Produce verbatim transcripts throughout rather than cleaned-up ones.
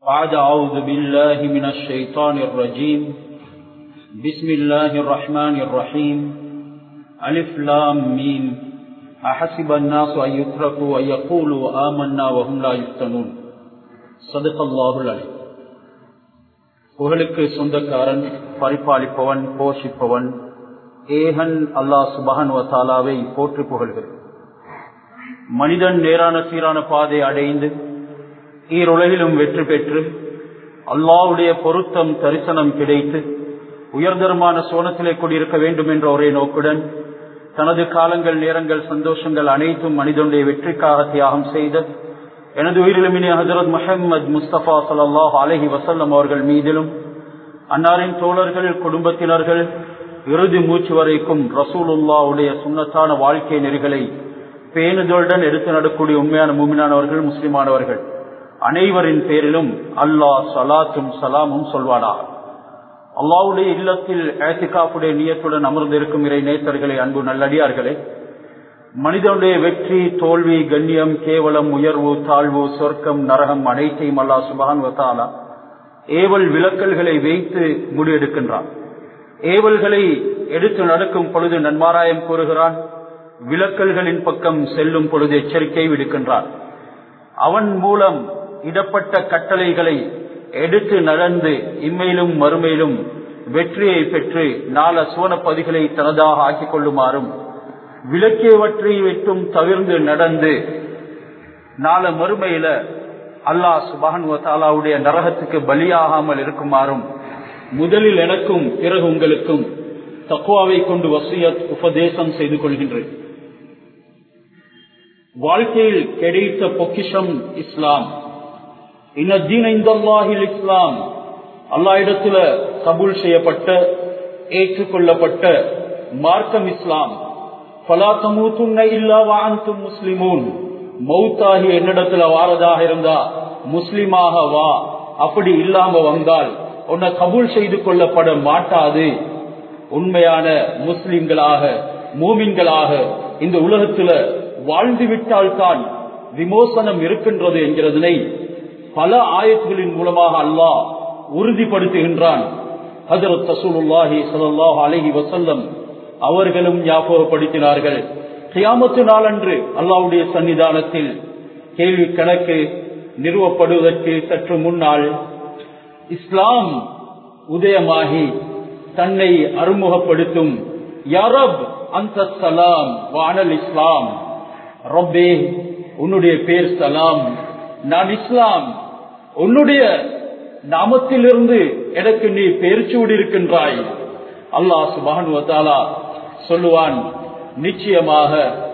بعد أعوذ بالله من الشيطان الرجيم بسم الله الرحمن الرحيم ألف لام ميم أحسب الناس أن يتركوا أن يقولوا آمنا وهم لا يفتنون صدق الله العليم. புகழுக்கு சொந்தக்காரன், பரிபாலிப்பவன், போஷிப்பவன் ஏகன் அல்லாஹ் சுப்ஹானஹு வ தஆலாவை போற்றி புகழ்கிறேன். மனிதன் நேரான சீரான பாதை அடைந்து ஈருலகிலும் வெற்றி பெற்று அல்லாஹ்வுடைய பொருத்தம் தரிசனம் கிடைத்து உயர்தரமான சோனத்திலே கூடியிருக்க வேண்டும் என்ற ஒரே நோக்குடன் தனது காலங்கள், நேரங்கள், சந்தோஷங்கள் அனைத்தும் மனிதனுடைய வெற்றிக்காக தியாகம் செய்த எனது உயிரிலுமினே ஹஜ்ரத் முஹம்மது முஸ்தபா ஸல்லல்லாஹு அலைஹி வஸல்லம் அவர்கள் மீதிலும் அன்னாரின் தோழர்கள், குடும்பத்தினர்கள் இறுதி மூச்சு வரைக்கும் ரசூலுல்லாஹ்வுடைய சுன்னத்தான வாழ்க்கை நெறிகளை பேணுதலுடன் எடுத்து நடக்கூடிய உண்மையான மூமினானவர்கள், முஸ்லிமானவர்கள் அனைவரின் பேரிலும் அல்லாஹ் ஸலாத்தும் சலாமும் சொல்வானாக. அல்லாஹ்வுடைய இல்லத்தில் இஅ்திகாஃபுடைய நியத்துடன் அமர்ந்திருக்கும் இறை நேசர்களே, அன்பு நல்லடியார்களே, மனிதனுடைய வெற்றி, தோல்வி, கண்ணியம், கேவலம், உயர்வு, தாழ்வு, சொர்க்கம், நரகம் அனைத்தையும் அல்லாஹ் சுப்ஹானஹு வ தஆலா ஏவல் விலக்கல்களை வைத்து முடிவெடுக்கின்றான். ஏவல்களை எடுத்து நடக்கும் பொழுது நன்மாராயம் கூறுகிறான், விலக்கல்களின் பக்கம் செல்லும் பொழுது எச்சரிக்கை விடுக்கின்றான். அவன் மூலம் இடப்பட்ட கட்டளைகளை எடுத்து நடந்து இம்மையிலும் மறுமையிலும் வெற்றியை பெற்று நாள சுவனப்பதிகளை தனதாக ஆக்கிக் கொள்ளுமாறும், விலக்கியவற்றை விட்டும் தவிர்ந்து நடந்து நாள மறுமையில அல்லாஹ் சுப்ஹானஹு வ தஆலாவுடைய நரகத்துக்கு பலியாகாமல் இருக்குமாறும் முதலில் எனக்கும் பிறகு உங்களுக்கும் தக்வாவை கொண்டு வசியத் உபதேசம் செய்து கொள்கின்றேன். வாழ்க்கையில் கிடைத்த பொக்கிஷம் இஸ்லாம். இன்ன தீன இன்தல்லாஹில் இஸ்லாம். அல்லாஹ் இடத்துல கபூல் செய்யப்பட்ட, ஏற்றுக்கொள்ளப்பட்ட மார்க்கம் இஸ்லாம். ஃபலா தமூதுன்ன இல்லா வ அன்தும் முஸ்லிமூன். மௌத்தாகி என்னிடத்துல வாரதாக இருந்தா முஸ்லிமாக வா, அப்படி இல்லாம வந்தால் உன்னை கபூல் செய்து கொள்ளப்பட மாட்டாது. உண்மையான முஸ்லிம்களாக, மூமின்களாக இந்த உலகத்துல வாழ்ந்து விட்டால்தான் விமோசனம் இருக்கின்றது என்கிறதனை பல ஆயத்துகளின் மூலமாக அல்லாஹ் உறுதிப்படுத்துகின்றான். ஹஜ்ரத் ரசூலுல்லாஹி ஸல்லல்லாஹு அலைஹி வஸல்லம் அவர்களும் ஞாபகப்படுத்தினார்கள். கியாமத்து நாளன்று அல்லாஹ்வுடைய சன்னிதானத்தில் கேள்வி கணக்கு நிறுவப்படுவதற்கு சற்று முன்னால் இஸ்லாம் உதயமாகி தன்னை அறிமுகப்படுத்தும். யா ரப் அன்த ஸலாம் வ அனல் இஸ்லாம். ரப்பே, உன்னுடைய பேர் சலாம், நான் இஸ்லாம். உன்னுடைய நாமத்திலிருந்து எனக்கு நீ பெயர்ச்சூடி இருக்கின்றாய். அல்லாஹ் சுப்ஹானஹு வ தஆலா சொல்லுவான், நிச்சயமாக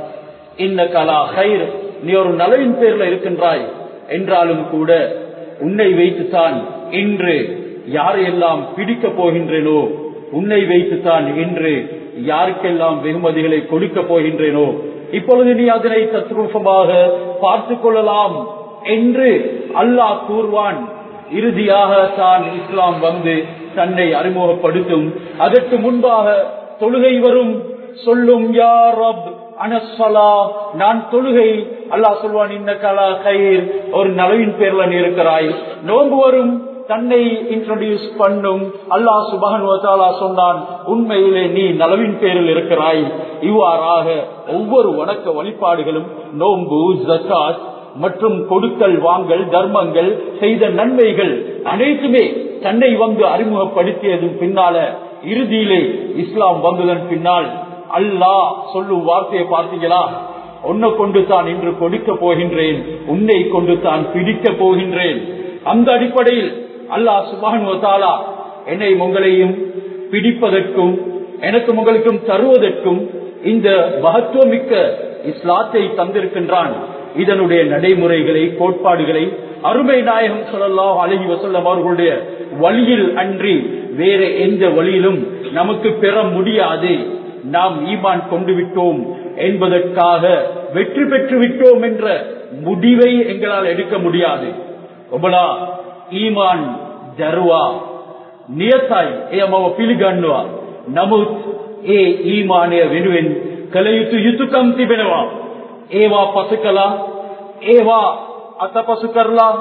இன்னக லா கைர், நீ ஒரு நலவின் பேர்ல இருக்கின்றாய். என்றாலும் கூட உன்னை வைத்துத்தான் இன்று யாரையெல்லாம் பிடிக்க போகின்றேனோ, உன்னை வைத்துத்தான் இன்று யாருக்கெல்லாம் வெகுமதிகளை கொடுக்க போகின்றேனோ, இப்பொழுது நீ அதனை தத்ரூபமாக பார்த்துக் கொள்ளலாம் என்று அல்லாஹ் கூறுவான். இறுதியாக தான் இஸ்லாம் வந்து தன்னை அறிமுகப்படுத்தும். அதற்கு முன்பாக தொழுகை வரும், சொல்லும் யா ரப் அனஸ்ஸலா, நான் தொழுகை. அல்லாஹ் சொல்வான், இன்னக லா கைர், ஒரு நலவின் பேர்ல நீ இருக்கிறாய். நோன்பு வரும், தன்னை இன்ட்ரோடியூஸ் பண்ணும். அல்லாஹ் சுப்ஹானஹு வ தஆலா சொன்னான், உண்மையிலே நீ நலவின் பேரில் இருக்கிறாய். இவ்வாறாக ஒவ்வொரு வணக்க வழிபாடுகளும், நோன்பு, ஜகாத் மற்றும் கொடுக்கல் வாங்கல், தர்மங்கள், செய்த நன்மைகள் அனைத்துமே தன்னை வந்து அறிமுகப்படுத்தியதும் பின்னால இறுதியிலே இஸ்லாம் வந்ததன் பின்னால் அல்லாஹ் சொல்லும் வார்த்தையை பார்த்தீங்களா, உன்னை கொண்டு தான் இன்று கொடுக்க போகின்றேன், உன்னை கொண்டு தான் பிடிக்க போகின்றேன். அந்த அடிப்படையில் அல்லாஹ் சுப்ஹானஹு வ தஆலா என்னை உங்களையும் பிடிப்பதற்கும் எனக்கும் உங்களுக்கும் தருவதற்கும் இந்த மகத்துவமிக்க இஸ்லாத்தை தந்திருக்கின்றான். இதனுடைய நடைமுறைகளை, கோட்பாடுகளை அருமை நாயகம் ஸல்லல்லாஹு அலைஹி வஸல்லம் அவர்களுடைய வழியில் அன்றி வேற எந்த வழியிலும் நமக்கு பெற முடியாது. நாம் ஈமான் கொண்டு விட்டோம் என்பதற்காக வெற்றி பெற்று விட்டோம் என்ற முடிவை எங்களால் எடுக்க முடியாது. ඔබලා ඊමාන් දරුවා නියතයි, එයමව පිළිගන්නවා. නමුත් ඒ ඊමානය වෙනුවෙන් කළ යුතු යුතුයකම් තිබෙනවා. ඒවා පසු කළා, ඒවා අතපසු කරලා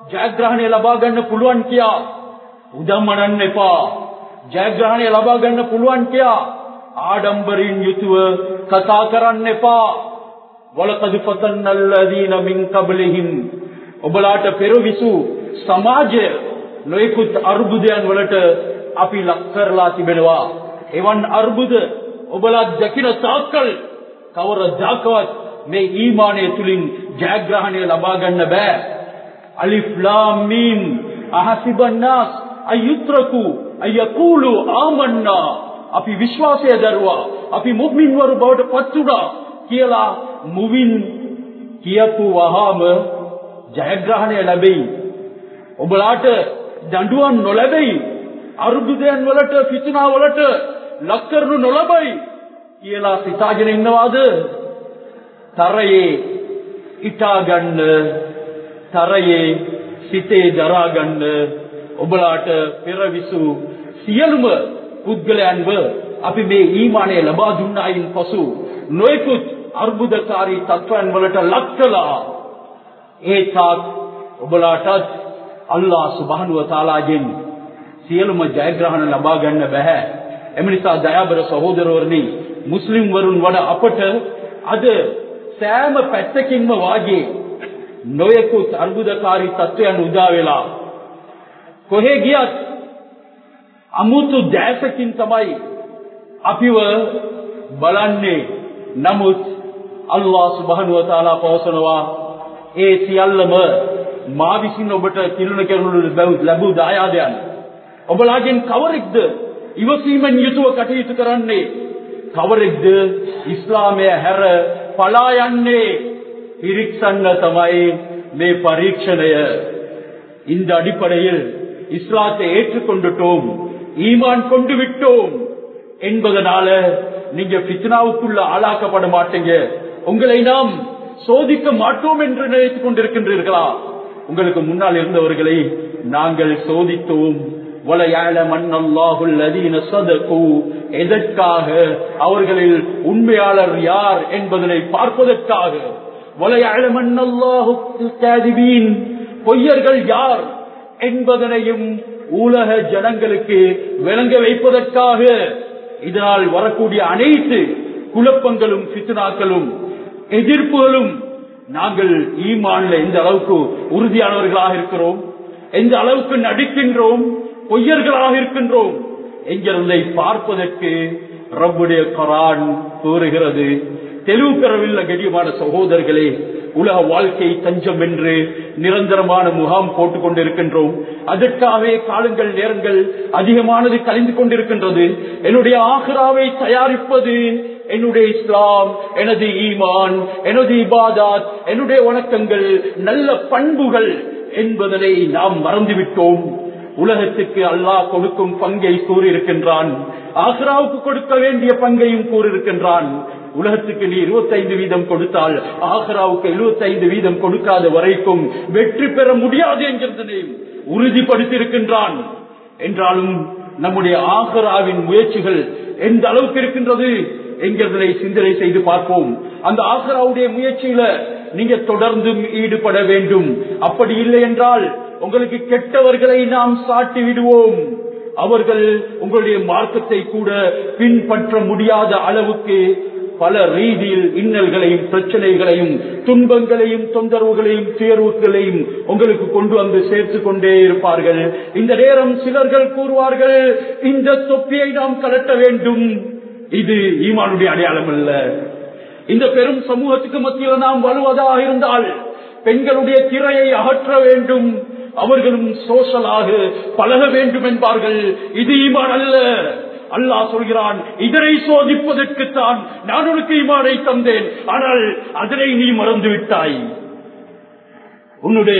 ජයග්‍රහණය ලබා ගන්න පුළුවන් කියා උදම්මනන්න එපා. ජයග්‍රහණය ලබා ගන්න පුළුවන් කියා ආඩම්බරින් යුතුව කතා කරන්න එපා. වලකද් ෆතන්නල් ලදීන මින් ක්බලිහිම් ඔබලාට පෙරවිසු සමාජය නොයෙකුත් අර්බුදයන් වලට අපි ලක් කරලා තිබෙනවා. එවන් අර්බුද ඔබලා දකින තාක්කල් කවරදාකවත් මේ ඊමානය තුලින් ජයග්‍රහණය ලබා ගන්න බෑ. අලිෆ් ලාම් මීම් අහසිබන් නාස් අයුත්‍රකු අයකූලු ආමන්නා අපි විශ්වාසය දරුවා අපි මුමින් වරු බවට පත් වුණා කියලා මුවින් කියපු වහාම ජයග්‍රහණය ලැබෙයි. ඔබලාට දඬුවම් නොලැබෙයි. අරුබුදයන් වලට ෆිත්නා වලට ලක් කරනු නොලබයි කියලා සිතාගෙන ඉන්නවාද? තරයේ ඉටා ගන්න, තරයේ සිතේ දරා ගන්න ඔබලාට පෙරවිසු සියලුම පුද්ගලයන්ව අපි මේ ඊමානය ලබා දුන්නායින් පසු නොයෙකුත් අර්බුදකාරී තත්ත්වයන් වලට ලක් කළා. ඒ තාක් ඔබලාටත් අල්ලාහ් සුබ්හානහු වතාලාගෙන් සියලුම ජයග්‍රහණ ලබා ගන්න බෑ. එම නිසා දයාබර සහෝදරවරුනි, මුස්ලිම් වරුන් වඩා අපට අද සෑම පැත්තකින්ම වාගේ නොයෙකුත් අර්බුදකාරී තත්ත්වයන් උදා වෙලා කොහේ ගියත් අමුතු දැසකින් තමයි අපිව බලන්නේ. නමුත් අල්ලාහ් සුබ්හානහු වතාලා පවසනවා ඒ සියල්ලම මා විසින් ඔබට කිරුණ කරනු ලැබූ දායාදයන්. ඔබලාගෙන් කවරෙක්ද ඉවසීමෙන් යුතුව කටයුතු කරන්නේ? කවරෙක්ද ඉස්ලාමය හැර පලා යන්නේ? පිරික්සන්න තමයි මේ பரீட்சණය. இந்த அடிப்படையில் இஸ்லாத்தை ஏற்றுக்கொண்டுட்டோம், ஈமான் கொண்டு விட்டோம் என்பதனால நீங்க ஃபித்னாவுக்குள்ள ஆளாக்கப்பட மாட்டீங்க. உங்களை நாம் சோதிக்க மாட்டோம் என்று நினைத்துக் கொண்டிருக்கின்றீர்களா? உங்களுக்கு முன்னால் இருந்தவர்களை நாங்கள் சோதித்தோம். எதற்காக? அவர்களில் உண்மையாளர் யார் என்பதனை பார்ப்பதற்காக. பொய்யர்கள் யார் என்பதனையும் உலக ஜனங்களுக்கு விளங்க வைப்பதற்காக. இதனால் வரக்கூடிய அனைத்து குழப்பங்களும் ஃபித்னாக்களும் எதிர்ப்புகளும் நாங்கள் ஈமான்ல எந்த அளவுக்கு உறுதியானவர்களாக இருக்கிறோம், எந்த அளவுக்கு நடிக்கின்றோம், பொய்யர்களாக இருக்கின்றோம் என்கிறதை பார்ப்பதற்கு ரப்புடைய குர்ஆன் கூறுகிறது. தெளிவு பெறவில்லை கண்ணியமான சகோதரர்களே. உலக வாழ்க்கை தஞ்சம் என்று நிரந்தரமான முகாம் போட்டுக் கொண்டிருக்கின்றோம். அதற்காகவே காலங்கள் நேரங்கள் அதிகமானது கழிந்து கொண்டிருக்கின்றது. என்னுடைய ஆகிராவை தயாரிப்பது என்னுடைய இஸ்லாம், எனது ஈமான், எனது இபாதத், என்னுடைய வணக்கங்கள், நல்ல பண்புகள் என்பதனை நாம் மறந்துவிட்டோம். உலகத்துக்கு அல்லாஹ் கொடுக்கும் பங்கை கூறியிருக்கின்றான், ஆகிராவுக்கு கொடுக்க வேண்டிய பங்கையும் கூறியிருக்கின்றான். உலகத்துக்கு நீ இருபத்தி ஐந்து வீதம் கொடுத்தால் ஆகிராவுக்கு எழுபத்தி ஐந்து வீதம் கொடுக்காத வரைக்கும் வெற்றி பெற முடியாது என்கிறதனை உறுதிப்படுத்தியிருக்கின்றான். என்றாலும் நம்முடைய ஆகிராவின் முயற்சிகள் எந்த அளவுக்கு இருக்கின்றது என்கிறதனை சிந்தனை செய்து பார்ப்போம். அந்த ஆகிராவுடைய முயற்சியில நீங்க தொடர்ந்து ஈடுபட வேண்டும். அப்படி இல்லை என்றால் உங்களுக்கு கெட்டவர்களை நாம் சாட்டி விடுவோம். அவர்கள் உங்களுடைய மார்க்கத்தை கூட பின்பற்ற முடியாத அளவுக்கு பல ரீதியில் இன்னல்களையும் பிரச்சனைகளையும் துன்பங்களையும் தொந்தரவுகளையும் தேர்வுகளையும் உங்களுக்கு கொண்டு வந்து சேர்த்து கொண்டே இருப்பார்கள். இந்த நேரம் சிலர்கள் கூறுவார்கள், இந்த தொப்பியை நாம் கலட்ட வேண்டும். இது ஈமானுடைய அடையாளம் அல்ல. இந்த பெரும் சமூகத்துக்கு மத்தியில் நாம் வருவதாக இருந்தால் பெண்களுடைய திரையை அகற்ற வேண்டும், அவர்களும் சோஷலாக பழக வேண்டும் என்பார்கள். இது ஈமான் அல்ல. அல்லாஹ் சொல்கிறான், இதனை சோதிப்பதற்குத்தான் நான் உனக்கு ஈமானை தந்தேன், ஆனால் அதனை நீ மறந்து விட்டாய். உன்னுடைய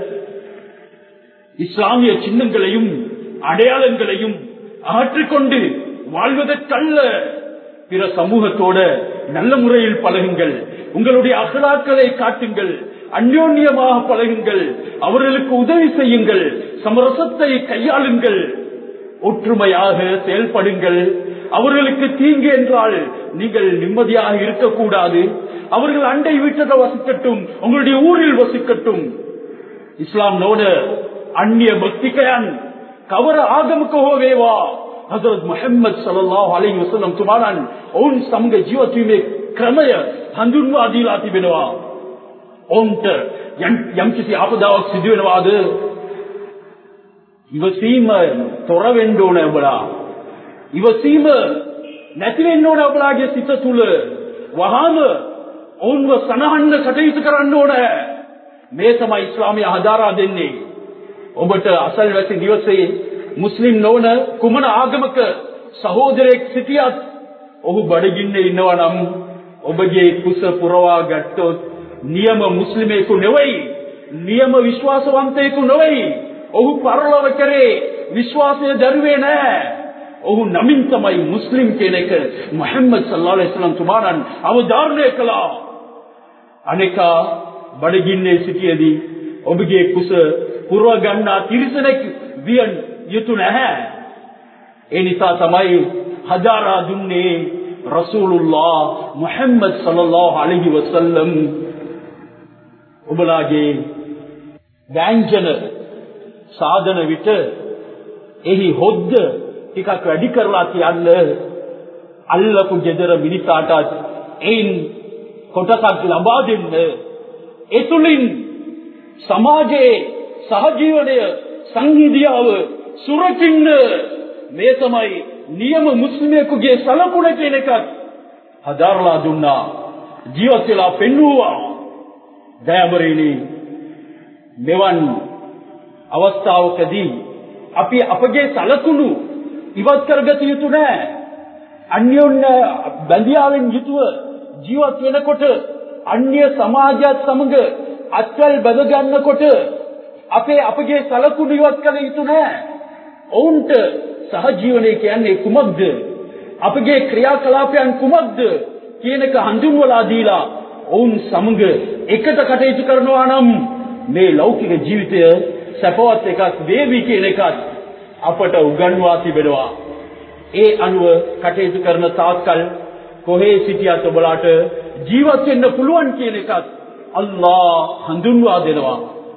இஸ்லாமிய சின்னங்களையும் அடையாளங்களையும் அகற்றிக்கொண்டு வாழ்வதற்கல்ல, பிற சமூகத்தோட நல்ல முறையில் பழகுங்கள், உங்களுடைய அகலாக்களை காட்டுங்கள், அந்யோன்யமாக பழகுங்கள், அவர்களுக்கு உதவி செய்யுங்கள், சமரசத்தை கையாளுங்கள், ஒற்றுமையாக செயல்படுங்கள். அவர்களுக்கு தீங்கு என்றால் நீங்கள் நிம்மதியாக இருக்கக்கூடாது. அவர்கள் அண்டை வீட்டில் வசிக்கட்டும், உங்களுடைய ஊரில் வசிக்கட்டும், ඉස්ලාම් නොවන අන්‍ය භක්තිකයන් කවර ආගමක හෝ වේවා හදරත් මුහම්මද් සල්ලල්ලාහු අලයිහි වසල්ලම් තුමාණන් ඔවුන් සමග ජීවත් වීමේ ක්‍රමය හඳුන්වා දීලා තිබෙනවා. ඔවුන්ට යම්කිසි ආපදාවක් සිදු වෙනවාද ඉවසීම තොර වෙන්න ඕන ඔබලා. ඉවසීම නැති වෙන්න ඕන ඔබලාගේ සිත තුල. වහාම ඔවුන්ව සනහන්න කටයුතු කරන්න ඕන. මේ තමයි ඉස්ලාමය හදාරා දෙන්නේ. ඔබට අසල්වැසි දිවසේ මුස්ලිම් නොවන කුමන ආගමක සහෝදරයෙක් සිටියත් ඔහු බඩගින්නේ ඉන්නවා නම් ඔබගේ කුස පුරවා ගත්තොත් නියම මුස්ලිමයෙකු නෙවෙයි, නියම විශ්වාසවන්තයෙකු නෙවෙයි. ඔහු පරලොව කරේ විශ්වාසය දරුවේ නැහැ. ඔහු නමින් තමයි මුස්ලිම් කියන එක මුහම්මද් සල්ලල්ලාහු අලයිහි වසල්ලම් තුමාණන් අවධාරණය කළා. අනේකා බඩගින්නේ සිටියේදී ඔබගේ කුස පුරව ගන්නා තිරිසනෙක් විය යුතු නැහැ. ඒ නිසා තමයි හදාරා දුන්නේ රසූලුල්ලාහ මුහම්මද් සල්ලල්ලාහු අලයිහි වසල්ලම්. ඔබලාගේ ව්‍යංජන සාධන විට එහි හොද්ද ටිකක් වැඩි කරලා තියන්න. අල්ලපු ගෙදර මිනිසාටත් එයින් කොටසක් ලබා දෙන්න. ඒ තුලින් සමාජයේ සහජීවනය සංහිඳියාව සුරකින්න. මේ තමයි නියම මුස්ලිමයෙකුගේ සලකුණ කියන එකත් හදාරලා දුන්නා, ජීවත් වෙලා පෙන්වුවා. දයාබරේනි, මෙවන් අවස්ථාවකදී අපි අපගේ සලකුණු ඉවත් කරගත යුතු නැහැ. අන්‍යෝන්‍ය බැඳියාවෙන් යුතුව ජීවත් වෙනකොට අන්‍ය සමාජයත් සමග අත්වල බැඳ ගන්නකොට අපේ අපගේ සලකුණු ඉවත් කළ යුතු නැහැ. ඔවුන්ට සහජීවනය කියන්නේ කුමක්ද, අපගේ ක්‍රියාකලාපයන් කුමක්ද කියන එක හඳුන්වලා දීලා ඔවුන් සමග එකට කටයුතු කරනවා නම් මේ ලෞකික ජීවිතය සපවත් එකක් වේවි කියන එකත් අපට උගන්වා තිබෙනවා. ඒ අනුව කටයුතු කරන තාක්කල් කොහේ සිටියත් ඔබලාට ජීවත් වෙන්න පුළුවන් කියන එකත් අල්ලාහ් හඳුන්වා දෙනවා.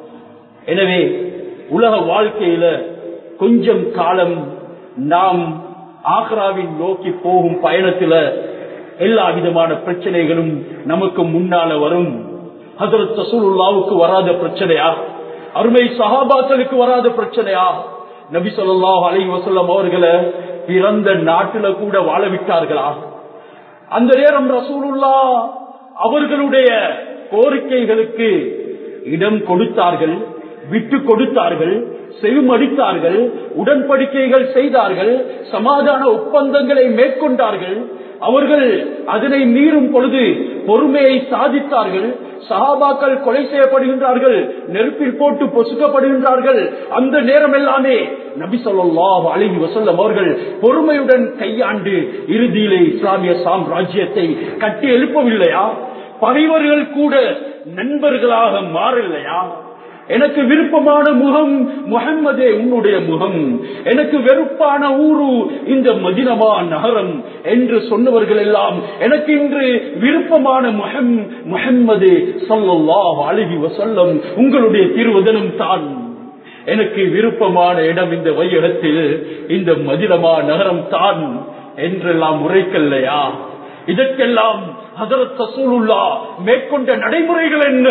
எனவே உலக வாழ்க்கையில கொஞ்சம் காலம் நாம் ஆக்ராவின் நோக்கி போகும் பயணத்துல எல்லா விதமான பிரச்சனைகளும் நமக்கு முன்னால வரும். ஹஜ்ரத் ரசூலுல்லாஹ்வுக்கு வராத பிரச்சனையா, அருமை சஹாபாக்களுக்கு வராத பிரச்சனையா? நபி ஸல்லல்லாஹு அலைஹி வஸல்லம் அவர்களை பிறந்த நாட்டில கூட வாழ விட்டார்களா? அந்த நேரம் ரசூலுல்லாஹ் அவர்களுடைய கோரிக்கைகளுக்கு இடம் கொடுத்தார்கள், விட்டு கொடுத்தார்கள், செவிமடித்தார்கள், உடன்படிக்கைகள் செய்தார்கள், சமாதான ஒப்பந்தங்களை மேற்கொண்டார்கள். அவர்கள் அதனை மீறும் பொழுது பொறுமையை சாதித்தார்கள். சஹாபாக்கள் கொலை செய்யப்படுகின்றார்கள், நெருப்பில் போட்டு பொசுக்கப்படுகின்றார்கள். அந்த நேரம் எல்லாமே நபி ஸல்லல்லாஹு அலைஹி வஸல்லம் அவர்கள் பொறுமையுடன் கையாண்டு இறுதியிலே இஸ்லாமிய சாம்ராஜ்யத்தை கட்டி எழுப்பவில்லையா? பகைவர்கள் கூட நண்பர்களாக மாறலையா? எனக்கு விருப்பமான முகம் முஹம்மதே உன்னுடைய முகம், எனக்கு வெறுப்பான ஊரு இந்த மதீனா நகரம் என்று சொன்னவர்கள் எல்லாம் எனக்கு இன்று விருப்பமான முஹம் முஹம்மதே ஸல்லல்லாஹு அலைஹி வஸல்லம் உங்களுடைய திருவதனம் தான். எனக்கு விருப்பமான இடம் இந்த வையகத்தில் இந்த மதீனா நகரம் தான் என்றெல்லாம் உரைக்கல்லையா? இதற்கெல்லாம் ஹஜ்ரத் ரசூலுல்லாஹ் மேற்கொண்ட நடைமுறைகள் என்ன?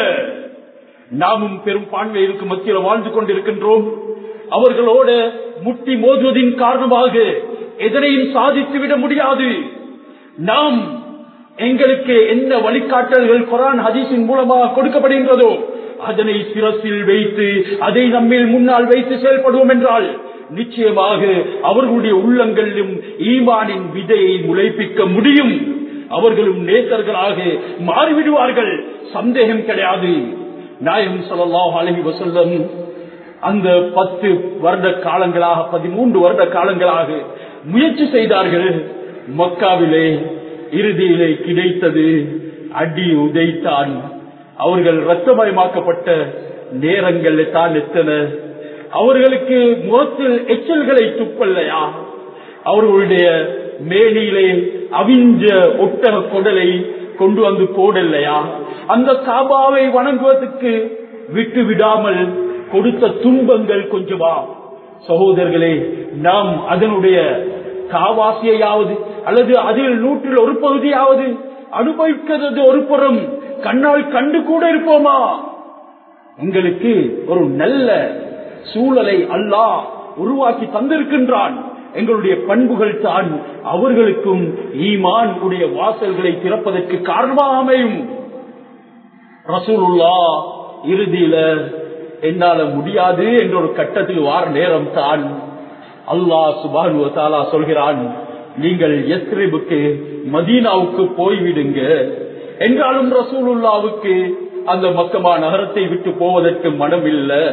நாமும் பெரும்பான்மையிற்கு மத்தியில் வாழ்ந்து கொண்டிருக்கின்றோம். அவர்களோடு முட்டி மோதுவதின் காரணமாக எதனையும் சாதித்து விட முடியாது. நாம் எங்களுக்கு என்ன வழிகாட்டல்கள் குர்ஆன் ஹதீஸின் மூலமாக கொடுக்கப்படுகின்றதோ அதனை சிரசில் வைத்து அதை நம்மில் முன்னால் வைத்து செயல்படுவோம் என்றால் நிச்சயமாக அவர்களுடைய உள்ளங்களிலும் ஈமானின் விதையை முளைப்பிக்க முடியும். அவர்களும் நேசர்களாக மாறிவிடுவார்கள், சந்தேகம் கிடையாது. நாயகம் ஸல்லல்லாஹு அலைஹி வஸல்லம் அந்த பத்து வருட காலங்களாக பதிமூன்று வருட காலங்களாக முயற்சி செய்தார்கள். மக்காவிலே இறுதியிலே கிடைத்தது அடி உதைத்தான். அவர்கள் இரத்தமயமாக்கப்பட்ட நேரங்கள் தான் எத்தனை? அவர்களுக்கு முகத்தில் எச்சல்களை துப்பல்லையா? அவர்களுடைய மேனியிலே அவிஞ்ச ஒட்டக கொடலை கொண்டு வந்து போடலையா? அந்த காபாவை வணங்குவதற்கு விட்டு விடாமல் கொடுத்த துன்பங்கள் கொஞ்சமா? சகோதரர்களே, நாம் அதனுடைய காவாசியாவது அல்லது அதில் நூற்றில் ஒரு பகுதியாவது அனுபவிக்கிறது ஒரு புறம், கண்ணால் கண்டு கூட இருப்போமா? எங்களுக்கு ஒரு நல்ல சூழலை அல்லாஹ் உருவாக்கி தந்திருக்கின்றான். எங்களுடைய பண்புகள் தான் அவர்களுக்கும் ஈமான் உடைய வாசல்களை திறப்பதற்கு காரணமாக அமையும். ரசூலுல்லாஹ் இறுதியில என்னால முடியாது என்ற ஒரு கட்டத்தில் வார நேரம் தான் அல்லாஹ் சுப்ஹானஹு வ தஆலா சொல்கிறான், நீங்கள் யஸ்ரிபுக்கு மதீனாவுக்கு போய்விடுங்க என்றாலும் ரசூலுல்லாவுக்கு அந்த மக்கமா நகரத்தை விட்டு போவதற்கு மனம் இல்லை.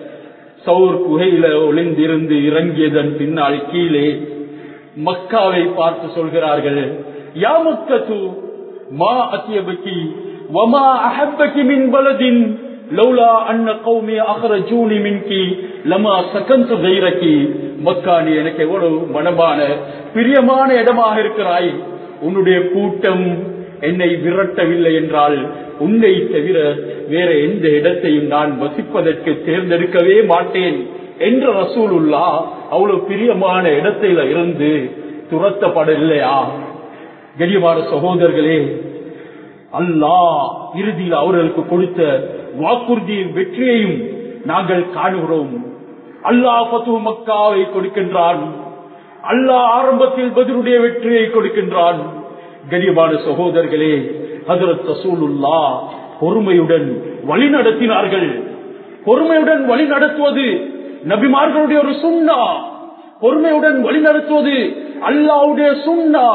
சௌர் குகையில ஒளிந்திருந்து இறங்கியதன் பின்னால் கீழே மக்காவை பார்த்து சொல்கிறார்கள், யா மக்கத்து மா அத்யபகி வமா அஹப்பகி மின் பலதின் லௌலா அன்ன கௌமி அக்ரஜூனி மின்கி லமா சகன்து கைரகி. மக்கா, நீ எனக்கு எவ்வளவு மனமான பிரியமான இடமாக இருக்கிறாய். உன்னுடைய கூட்டம் என்னை விரட்டவில்லை என்றால் உன்னை தவிர வேற எந்த இடத்தையும் நான் வசிப்பதற்கு தேர்ந்தெடுக்கவே மாட்டேன் என்ற ரசூலுல்லாஹ் அவ்வளவு பிரியமான இடத்தில இருந்து துரத்தப்படவில்லையா? கண்ணியமான சகோதரர்களே, அல்லாஹ் இறுதியில் அவர்களுக்கு கொடுத்த வாக்குறுதியின் வெற்றியையும் நாங்கள் காணுகிறோம். அல்லாஹ் ஃபத்ஹு மக்காவை கொடுக்கின்றான். அல்லாஹ் ஆரம்பத்தில் பத்ருடைய வெற்றியை கொடுக்கின்றான். கண்ணியமான சகோதரர்களே, ஹஜ்ரத் ரசூலுல்லாஹ் பொறுமையுடன் வழி நடத்தினார்கள். பொறுமையுடன் வழி நடத்துவது நபிமார்களுடைய ஒரு சுன்னா. பொறுமையுடன் வழி நடத்துவது அல்லாஹ்வுடைய சுன்னா.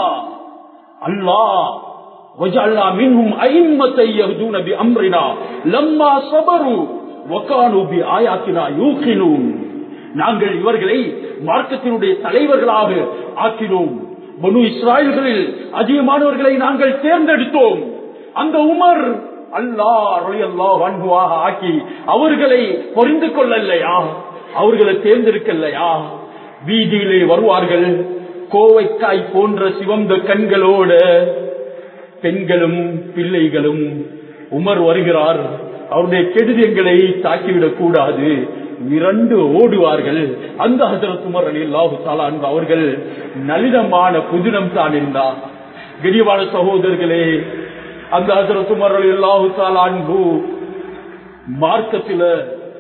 அல்லாஹ் வஜஅல்னா மின்ஹும் அஇம்மத்தை யஹ்தூன பிஅம்ரினா லம்மா ஸபரு வகானூ பிஆயாத்தினா யூகினூன். நாங்கள் இவர்களை மார்க்கத்தினுடைய தலைவர்களாக ஆக்கினோம். பனு இஸ்ராயல்களில் அதிகமானவர்களை நாங்கள் தேர்ந்தெடுத்தோம். அந்த உமர் அல்லாஹ் ரலியல்லாஹு அன்ஹுவாக ஆக்கி அவர்களை பொறிந்து கொள்ளலையா? அவர்களை தேர்ந்தெடுக்கலையா? வீதியிலே வருவார்கள், கோவைக்காய் போன்ற சிவந்த கண்களோட பெண்களும் பிள்ளைகளும். உமர் வருகிறார், அவருடைய கெடுதியங்களை தாக்கிவிடக் கூடாது, இரண்டு ஓடுவார்கள். அந்த ஹஜ்ரத் உமர் ரலியல்லாஹு தஆலா அன்ஹு அவர்கள் நளினமான புதினம் தான் இருந்தார். கண்ணியமான சகோதரர்களே, அந்த ஹஜ்ரத் உமர் ரலியல்லாஹு தஆலா அன்ஹு மார்க்கத்தில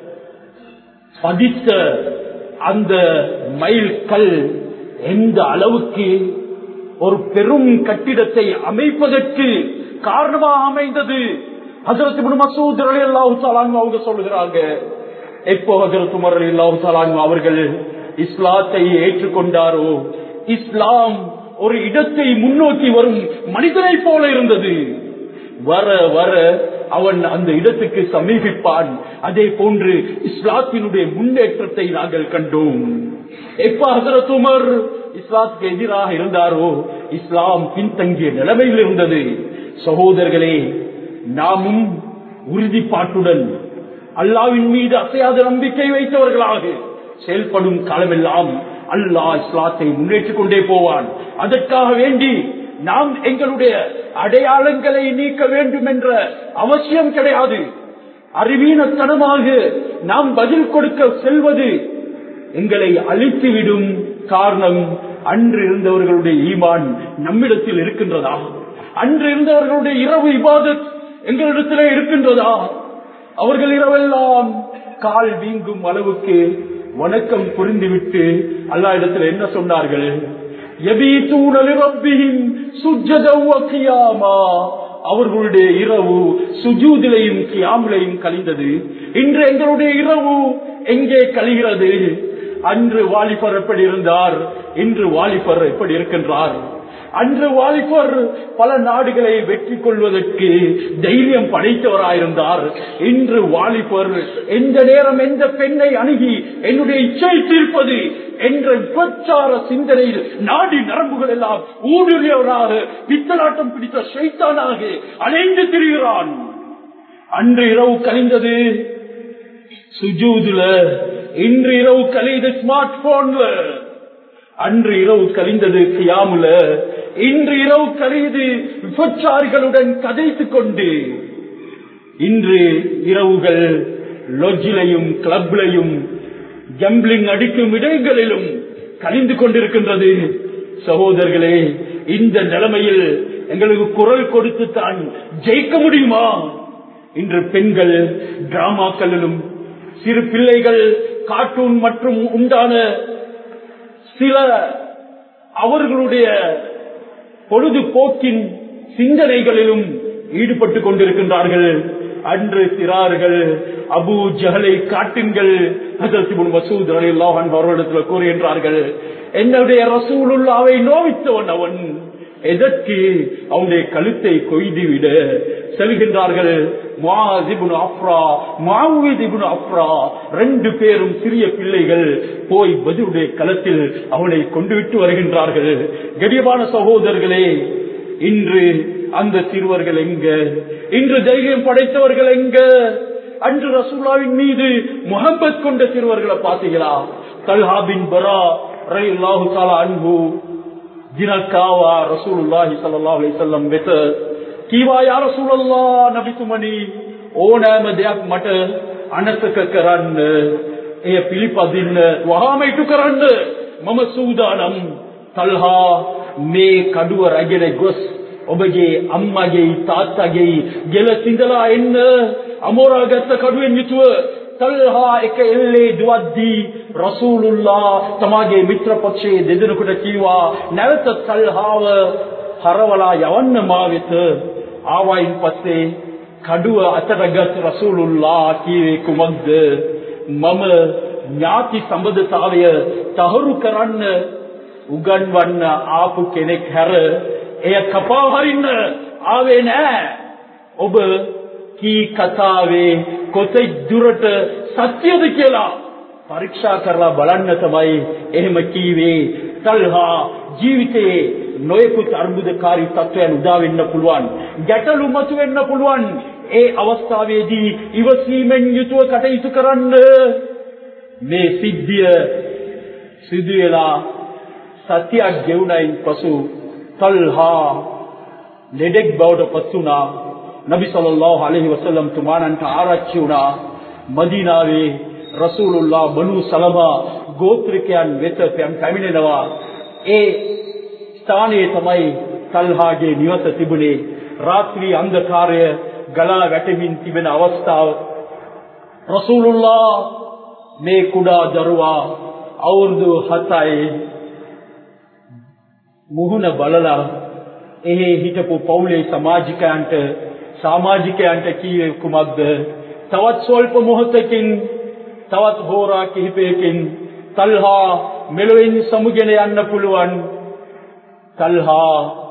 பதித்த அந்த மைல் கல் எந்த அளவுக்கு ஒரு பெரும் கட்டிடத்தை அமைப்பதற்கு காரணமாக அமைந்தது. ஹஜ்ரத் இப்னு மஸ்ஊத் ரலியல்லாஹு தஆலா அன்ஹு அவங்க சொல்லுகிறாங்க, எப்போ ஹஜ்ரத் உமர் ரலியல்லாஹு தஆலா அன்ஹு அவர்கள் இஸ்லாத்தை ஏற்றுக்கொண்டாரோ, இஸ்லாம் ஒரு இடத்தை முன்னோக்கி வரும் மனிதனை போல இருந்தது. வர வர அவன் அந்த இடத்துக்கு சமீபிப்பான். அதே போன்று இஸ்லாத்தினுடைய முன்னேற்றத்தை நாங்கள் கண்டோம். எப்ப ஹஜ்ரத் உமர் இஸ்லாத்துக்கு எதிராக இருந்தாரோ, இஸ்லாம் பின்தங்கிய நிலைமையில் இருந்தது. சகோதரர்களே, நாமும் உறுதிப்பாட்டுடன் அல்லாஹ்வின் மீது அசையாத நம்பிக்கை வைத்தவர்களாக செயல்படும் காலமெல்லாம் அல்லாஹ் இஸ்லாத்தை முன்னேற்றிக் கொண்டே போவான். அதற்காக வேண்டி நாம் எங்களுடைய அடையாளங்களை நீக்க வேண்டும் என்ற அவசியம் கிடையாது. அறிவீனத்தனமாக நாம் பதில் கொடுக்க செல்வது எங்களை அழித்துவிடும். காரணம், அன்று இருந்தவர்களுடைய ஈமான் நம்மிடத்தில் இருக்கின்றதா? அன்று இருந்தவர்களுடைய இரவு இபாதத் எங்களிடத்திலே இருக்கின்றதா? அவர்கள் இரவெல்லாம் கால் வீங்கும் அளவுக்கு வணக்கம் புரிந்துவிட்டு அல்லாஹ் இடத்துல என்ன சொன்னார்கள்? அவர்களுடைய இரவு சுஜூதிலையும் கியாமிலையும் கழிந்தது. இன்று எங்களுடைய இரவு எங்கே கழிகிறது? அன்று வாலிபர் எப்படி இருந்தார், இன்று வாலிபர் எப்படி இருக்கின்றார்? அன்று வாலிபர் பல நாடுகளை வெற்றி கொள்வதற்கு தைரியம் படைத்தவராயிருந்தார். இன்று வாலிபர் எந்த நேரம் எந்த பெண்ணை அணுகி என்னுடைய இச்சை தீர்ப்பது என்ற பிரச்சார சிந்தனையில் நாடி நரம்புகள் எல்லாம் ஊடுருவியவராக பித்தலாட்டம் பிடித்த ஷைத்தானாக அலைந்து திரிகிறான். அன்று இரவு கழிந்தது சுஜூதுல, இன்று இரவு கழிந்த ஸ்மார்ட் போன்ல. அன்று இரவு கழிந்தது கியாமுல, இன்று இரவு கழிது விபச்சாரிகளுடன் கதைத்துக் கொண்டு. இன்று இரவுகள் லொஜ்ஜிலையும் கிளப்லையும் கேம்பிளிங் அடிக்கும் இடங்களிலும் கழிந்து கொண்டிருக்கின்றது. சகோதரர்களே, இந்த நிலைமையில் எங்களுக்கு குரல் கொடுத்து தான் ஜெயிக்க முடியுமா? இன்று பெண்கள் டிராமாக்களிலும் சிறு பிள்ளைகள் கார்ட்டூன் மற்றும் உண்டான சில அவர்களுடைய பொழுதுபோக்கின் சிந்தனைகளிலும் ஈடுபட்டுக் கொண்டிருக்கின்றார்கள். அன்று சிறார்கள் அபூ ஜஹலை காட்டுங்கள் மசூத் ரலியல்லாஹு அன்ஹு அவர்களிடத்தில் கூறுகின்றார்கள், என்னுடைய ரசூலுல்லாஹ்வை நோவித்தவன் அவன், எதற்கு அவனுடைய கழுத்தை கொய்துவிட செல்கின்றார்கள். முஆஸ் இப்னு அஃப்ரா, முஆவித் இப்னு அஃப்ரா ரெண்டு பேரும் சிறிய பிள்ளைகள் போய் பத்ருடைய களத்தில் அவனை கொண்டு விட்டு வருகின்றார்கள். கண்ணியமான சகோதரர்களே, இன்று அந்த சிறுவர்கள் எங்க? இன்று தைரியம் படைத்தவர்கள் எங்க? அன்று ரசூலுல்லாஹ்வின் மீது முஹப்பத் கொண்ட சிறுவர்களை பார்த்தீங்களா? தல்ஹா பின் பரா ரலியல்லாஹு தஆலா அன்ஹு जिनकावा रसूलुल्लाह सल्लल्लाहु अलैहि वसल्लम वेत कीवा या रसूलल्लाह नबी तुमनी ඕනෑම දෙයක් මට අනතක කරන්න, එය පිළිපදින්න, වහාම ඉටු කරන්න මම සූදානම්. තල්හා මේ කඩුව රැගෙන ගොස් ඔබගේ අම්මගේ තාත්තගේ ගෙල සිඳලා එන්න. අමෝරා ගත්ත කඩුවෙන් යුතුව තල්හා එක එල්ලේ දුවද්දී රසූලුල්ලාහ තමාගේ මිත්‍ර පක්ෂයේ දෙදෙනෙකුට කිව්වා, නැවත තල්හාව හරවලා යවන්න මා වෙත. ආවයින් පස්සේ කඩුව අතටගත් රසූලුල්ලාහ කීවේ කුමක්ද? මම ඥාති සම්බන්ධතාවය තහවුරු කරන්න උගන්වන්න ආපු කෙනෙක් හැර එය කපා හරින්න ආවේ නෑ. ඔබ කී කතාවේ කොතෙක් දුරට සත්‍යද කියලා පරීක්ෂා කරලා බලන්න තමයි එහෙම කීවේ. තල්හා ජීවිතයේ නොයෙකුත් අර්බුදකාරී තත්ත්වයන් උදා වෙන්න පුළුවන්, ගැටලු මතු වෙන්න පුළුවන්. ඒ අවස්ථාවේදී ඉවසීමෙන් යුතුව කටයුතු කරන්න. මේ සිද්ධිය සිදු වෙලා සත්‍යයක් ගෙවුණයින් පසු තල්හා ලෙඩෙක් බවට පත් වුණා. නබි සල්ලල්ලාහු අලයිහි වසල්ලම් තුමාණන්ට ආරච්චි වුණා මදීනාවේ රසූලුල්ලාහ බනු සලමා ගෝත්‍රිකයන් වෙත පැමිණෙනවා. ඒ ස්ථානයේ තමයි තල්හාගේ නිවස තිබුණේ. රාත්‍රී අන්ධකාරය ගලා වැටෙමින් තිබෙන අවස්ථාව රසූලුල්ලාහ මේ කුඩා දරුවා අවුරුදු හතයි මුහුණ බලලා එහි හිටපු පවුලේ සමාජිකයන්ට සමාජිකයන්ට කීවේ කුමක්ද? තවත් ස්වල්ප මොහොතකින්, තවත් හෝරා කිහිපයකින් තල්හා මෙලොවින් සමුගෙන යන්න පුළුවන්. තල්හා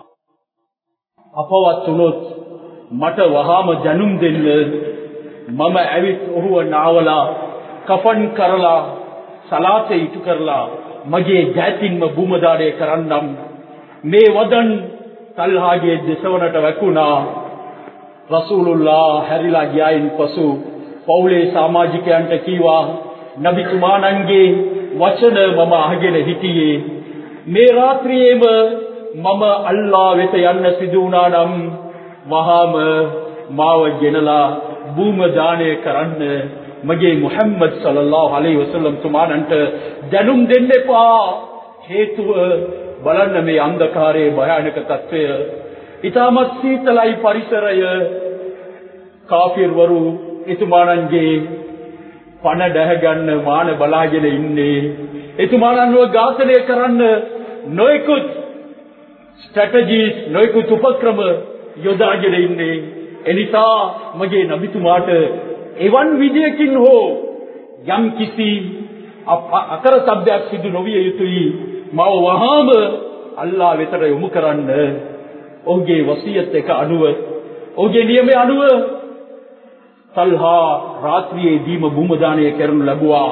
අපවත් වුණොත් මට වහාම ජනුම් දෙන්න. මම ඇවිත් ඔහුව නාවලා කෆන් කරලා සලාතේ ඉටු කරලා මගේ ජාතින්ම බුමදාඩය කරන්නම්. මේ වදන් තල්හාගේ දෙසවනට වැකුණා. රසූලුල්ලාහ හැරිලා ගියායින් පසු පවුලේ සමාජිකයන්ට කීවා, නබිතුමාණන්ගේ වචන මම අහගෙන හිටියේ. මේ රාත්‍රියේම මම අල්ලාහ් වෙත යන්න සිදු වුණා නම් වහාම මාව ගෙනලා භූම දානය කරන්න. මගේ මුහම්මද් සල්ලල්ලාහු අලයිහි වසල්ලම් තුමාණන්ට දැනුම් දෙන්න එපා. හේතුව බලන්න මේ අන්ධකාරයේ භයානක තත්ත්වය. ඉතාමත් සීතලයි පරිසරය. කාෆිර්වරු එතුමාණන්ගේ පණ දැහගන්න මාන බලාගෙන ඉන්නේ. එතුමාණන්ව ඝාතනය කරන්න නොයෙකුත් ස්ට්‍රැටජිස්, නොයෙකුත් උපක්‍රම යොදාගෙන ඉන්නේ. එනිසා මගේ නබිතුමාට එවන් විදියකින් හෝ යම් කිසි අකරතැබ්බයක් සිදු නොවිය යුතුයි. මව වහාම අල්ලාහ් වෙතට යොමු කරන්න. ඔහුගේ වසියත් එක අනුව, ඔහුගේ නියමයේ අනුව තල්හා රාත්‍රියේදීම භූම දානය කරනු ලැබුවා.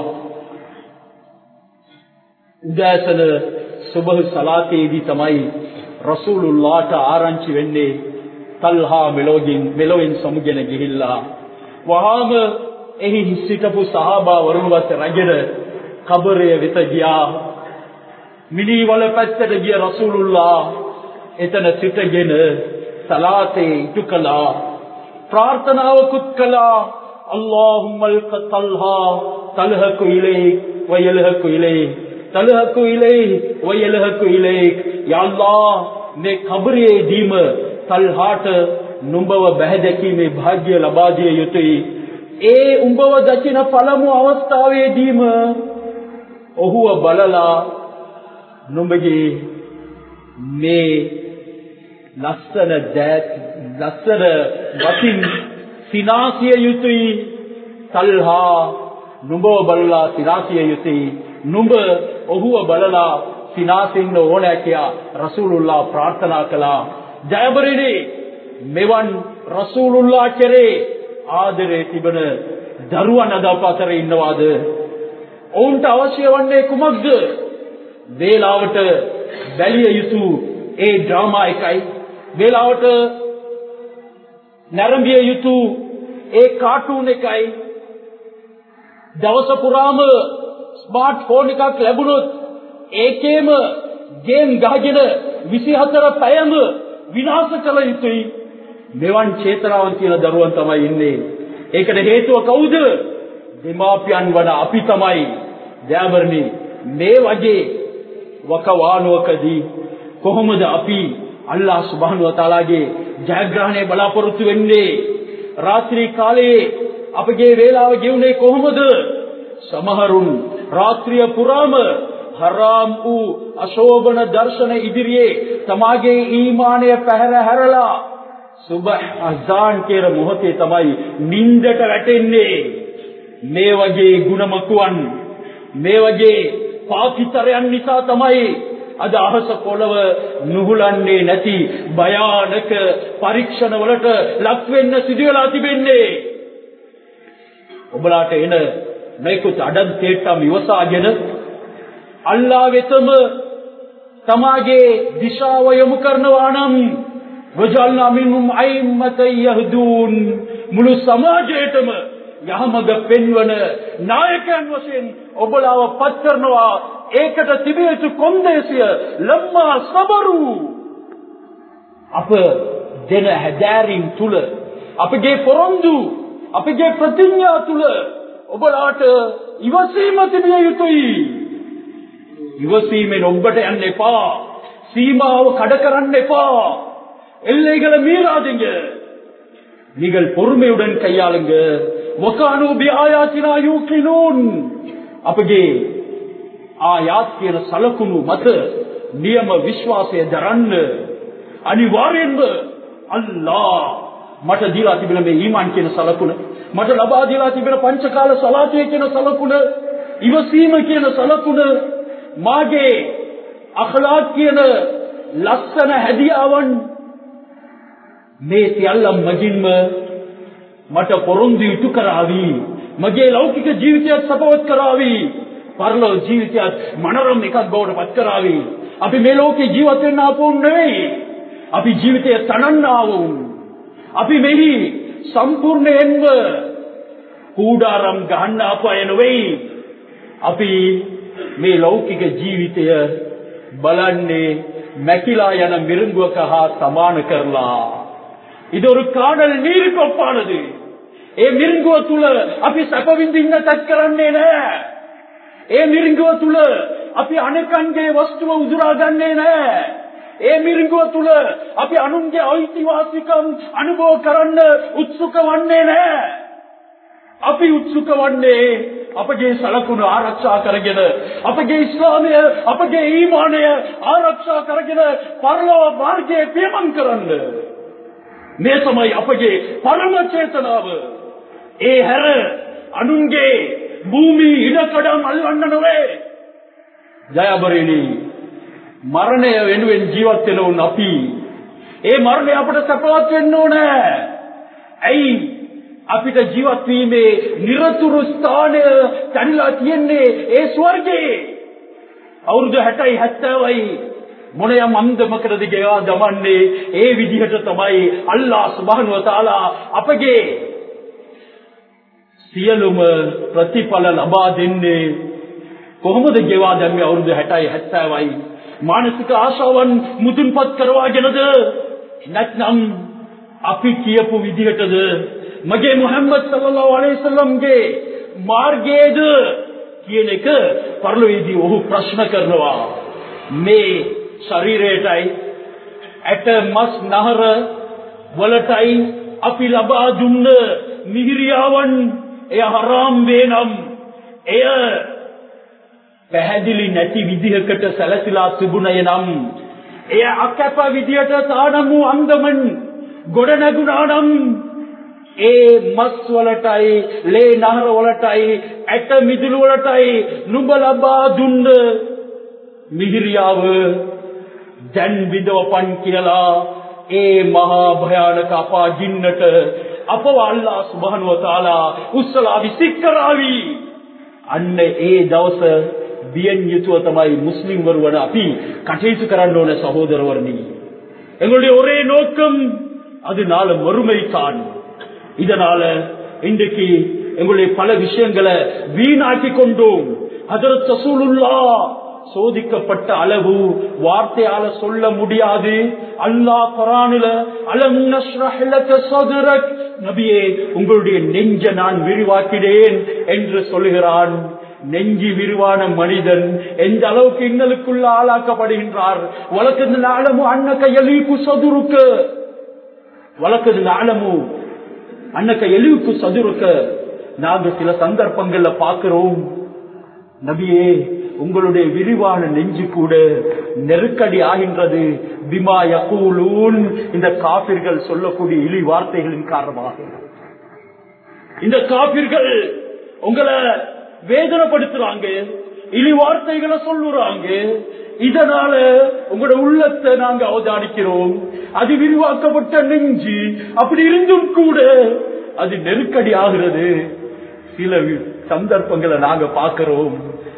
උදෑසන සුබහ සලාතේදී තමයි රසූලුල්ලාහට ආරංචි වෙන්නේ තල්හා මෙලොවින් මෙලොවින් සමුගෙන ගිහිල්ලා. වහාම එහි සිටපු සහාබා වරුන්වත් රැගෙන කබරය වෙත ගියා. මිනිවල පැත්තට ගිය රසූලුල්ලාහ එතන සිටගෙන සලාතේ ඉටු කළා, ප්‍රාර්ථනාවකුත් කළා. اللهم الق طلحا تلهق إليك ويلهق إليك تلهق إليك ويلهق إليك يا الله මේ කබරේ දීම තල්හාට නුඹව බැහැදැකීමේ භාග්‍ය ලබා දිය යුතුයි. ඒ උඹව දකින පළමු අවස්ථාවේදීම ඔහුව බලලා නුඹගේ මේ ලස්සන දැත් ලස්සන වතින් සිනාසිය යුතුයි. තල්හා නුඹව බලලා සිනාසිය යුතුයි. නුඹ ඔහුව බලලා සිනාසින්න ඕනෑ කියා රසූලුල්ලාහ ප්‍රාර්ථනා කළා. ජයබරිනි මෙවන් රසූලුල්ලාහ කෙරේ ආදරේ තිබෙන දරුවන් අද අප අතර ඉන්නවාද? ඔවුන්ට අවශ්‍ය වන්නේ කුමක්ද? වේලාවට බැලිය යුතු ඒ ඩ්‍රාමා එකයි, වේලාවට නැරඹිය යුතු ඒ කාටූන් එකයි. දවස පුරාම ස්මාර්ට් ෆෝන් එකක් ලැබුණොත් ඒකේම ගේම් ගහගෙන විසිහතර පැයම විනාශ කළ යුතුයි. මෙවන් චේතනාවන් තියෙන දරුවන් තමයි ඉන්නේ. ඒකට හේතුව කවුද? දෙමාපියන් වන අපි තමයි. දයාබරණි මේ වගේ වකවානුවකදී කොහොමද අපි අල්ලාහ් සුබ්හානහු වතාලාගේ ජයග්‍රහණය බලාපොරොත්තු වෙන්නේ? රාත්‍රී කාලයේ අපගේ වේලාව ගෙවුනේ කොහොමද? සමහරුන් රාත්‍රිය පුරාම හරාම් වූ අශෝභන දර්ශන ඉදිරියේ තමාගේ ඊමානය පැහැර හැරලා සුබහ් අසාන් කියන මොහොතේ තමයි නින්දට වැටෙන්නේ. මේ වගේ ගුණමකුවන්, මේ වගේ පාපිතරයන් නිසා තමයි අද අහස පොළව නුහුලන්නේ නැති භයානක පරීක්ෂණ වලට ලක් වෙන්න සිදු වෙලා තිබෙන්නේ. ඔබලාට එන මේකුත් අඩන් තේට්ටම් ඉවසාගෙන අල්ලාහ් වෙතම තමාගේ දිශාව යොමු කරනවා නම් වජල්නා මින්හුම් අයිම්මතන් යහ්දූන්, මුළු සමාජයටම යහමඟ පෙන්වන නායකයන් වශයෙන් ඔබලාව පත් කරනවා. ඒකට තිබිය යුතු කොන්දේසිය ලම්මා සබරු, අප දෙන හැදෑරීම් තුල, අපගේ පොරොන්දු, අපගේ ප්‍රතිඥා තුල ඔබලාට ඉවසීම තිබිය යුතුයි. ඉවසීමෙන් ඔබට යන්න එපා. සීමාව කඩ කරන්න එපා. எல்லைகளை மீறாதீங்க. நீங்கள் பொறுமையுடன் கையாளுங்க. வகானு பிஆயாத்தினா யூகினூன். අපගේ ආයාත් කියන සලකුණු මත නියම විශ්වාසය දරන්න. අනිවාර්යෙන්ම අල්ලාහ් මට දීලා තිබෙන මේ ඊමාන් කියන සලකුණ, මට ලබා දීලා තිබෙන පංචකාල සලාතය කියන සලකුණ, ඉවසීම කියන සලකුණ, මාගේ අඛලාක් කියන ලස්සන හැදියාවන්, මේ සියල්ලම මගින්ම මට පොරොන්දු ඉටු කරાવી. මගේ ලෞකික ජීවිතයත් සපවත් කරાવી. පරලෝ ජීවිතයත් මනරම් එකක් බවට පත් කරાવી. අපි මේ ලෝකේ ජීවත් වෙන්න ආපුන් නෙවෙයි. අපි ජීවිතය තනන්න ආවුන්. අපි මෙහි සම්පූර්ණයෙන්ම කූඩාරම් ගහන්න ආපු අය නෙවෙයි. අපි මේ ලෞකික ජීවිතය බලන්නේ මැකිලා යන මිරිඟුවක හා සමාන කරලා. இது ஒரு காடல் நீருக்கு ஒப்பானது. ඒ මිරිඟුව තුල අපි සැප විඳින්න තත් කරන්නේ නැහැ. ඒ මිරිඟුව තුල අපි අනෙකන්ගේ වස්තුව උදුරා ගන්නේ නැහැ. ඒ මිරිඟුව තුල අපි අනුන්ගේ අයිතිවාසිකම් අනුභව කරන්න උත්සුක වන්නේ නැහැ. අපි උත්සුක වන්නේ අපගේ සලකුණු ආරක්ෂා කරගෙන, අපගේ ඉස්ලාමය, අපගේ ඊමානය ආරක්ෂා කරගෙන පරලොව මාර්ගයේ පියමන් කරන්න. මේ තමයි අපගේ පරම චේතනාව. ඒ හැර අනුන්ගේ භූමි ඉඩකඩම් අල්ලන්න නොවේ. ජයබරිනි මරණය වෙනුවෙන් ජීවත් වෙන උන් අපි. ඒ මරණය අපට සපවත් වෙන්න ඕනේ. ඇයි අපිට ජීවත් වීමේ නිරතුරු ස්ථානය තනිලා තියෙන්නේ ඒ ස්වර්ගයේ. අවුරුදු හැටයි හැත්තෑවයි මොනියම් අන්දමකටද ගෙවා දමන්නේ. ඒ විදිහට තමයි අල්ලාහ් සුබ්හානහු වතාලා අපගේ සියලුම ප්‍රතිඵල ලබා දෙන්නේ. කොහොමද ගෙවා දැම්මේ අවුරුදු හැටයි හැත්තෑවයි? මානසික ආශාවන් මුදුන්පත් කරවාගෙනද? නැත්නම් අපි කියපු විදිහටද? मगे मुहम्मद सल्लल्लाहु अलैहि वसल्लम के मार्गेद කියන එක පරිලෝකයේදී ඔහු ප්‍රශ්න කරනවා මේ ශරීරයටයි ඇට මස් නහර වලටයි අපි ලබා දුන්න මිහිරියාවන් එය හරාම් වෙනම් එය පැහැදිලි නැති විදිහකට සැලසිලා තිබුණේ නම් එය අකැප විදියට තානමු අන්දමන් ගොඩ නැගුණා නම් ඒ මස් වලටයි ලේ නහර වලටයි ඇට මිදුළු වලටයි නුඹ ලබා දුන්න මිහිරියාව දැන් විදවපන් කියලා ඒ මහා භයානක අපාජින්නට අපව අල්ලාහ් සුබ්හානහු වතාලා උස්සලා විසිකරාවි අන්න ඒ දවස බියෙන් යුතුව තමයි මුස්ලිම් වරුවන අපි කටයුතු කරන්න ඕන සහෝදරවරුනි எங்களுடைய ஒரே நோக்கம் அதனால மறுமைதான் இதனால இன்றைக்கு எங்களுடைய பல விஷயங்களை வீணாக்கி கொண்டோம் ஹஜ்ரத் ரசூலுல்லாஹ் சோதிக்கப்பட்ட அளவு வார்த்தையால சொல்ல முடியாது அல்லாஹ் குர்ஆனில அலம் நஷ்ரஹ் லக ஸத்ரக் நபியே உங்களுடைய நெஞ்ச நான் விரிவாக்கினேன் என்று சொல்கிறான் நெஞ்சி விரிவான மனிதன் எந்த அளவுக்கு இன்னலுக்குள்ள ஆளாக்கப்படுகின்றார் வலக்கது நஅலமு அன்னக யலீகு ஸத்ருக வலக்கது நஅலமு அன்னக யலீகு ஸத்ருக நாங்க சில சந்தர்ப்பங்கள்ல பார்க்கிறோம் நபியே உங்களுடைய விரிவான நெஞ்சு கூட நெருக்கடி ஆகின்றது பிமா யகூலூன் இந்த காபிர்கள் சொல்லக்கூடிய இழி வார்த்தைகளின் காரணமாக இந்த காபிர்கள் உங்களை வேதனைப்படுத்துறாங்க இழி வார்த்தைகளை சொல்லுறாங்க இதனால உங்களோட உள்ளத்தை நாங்க அவதானிக்கிறோம் அது விரிவாக்கப்பட்ட நெஞ்சு அப்படி இருந்தும் கூட அது நெருக்கடி ஆகிறது சில சந்தர்ப்பங்களை நாங்க பார்க்கிறோம்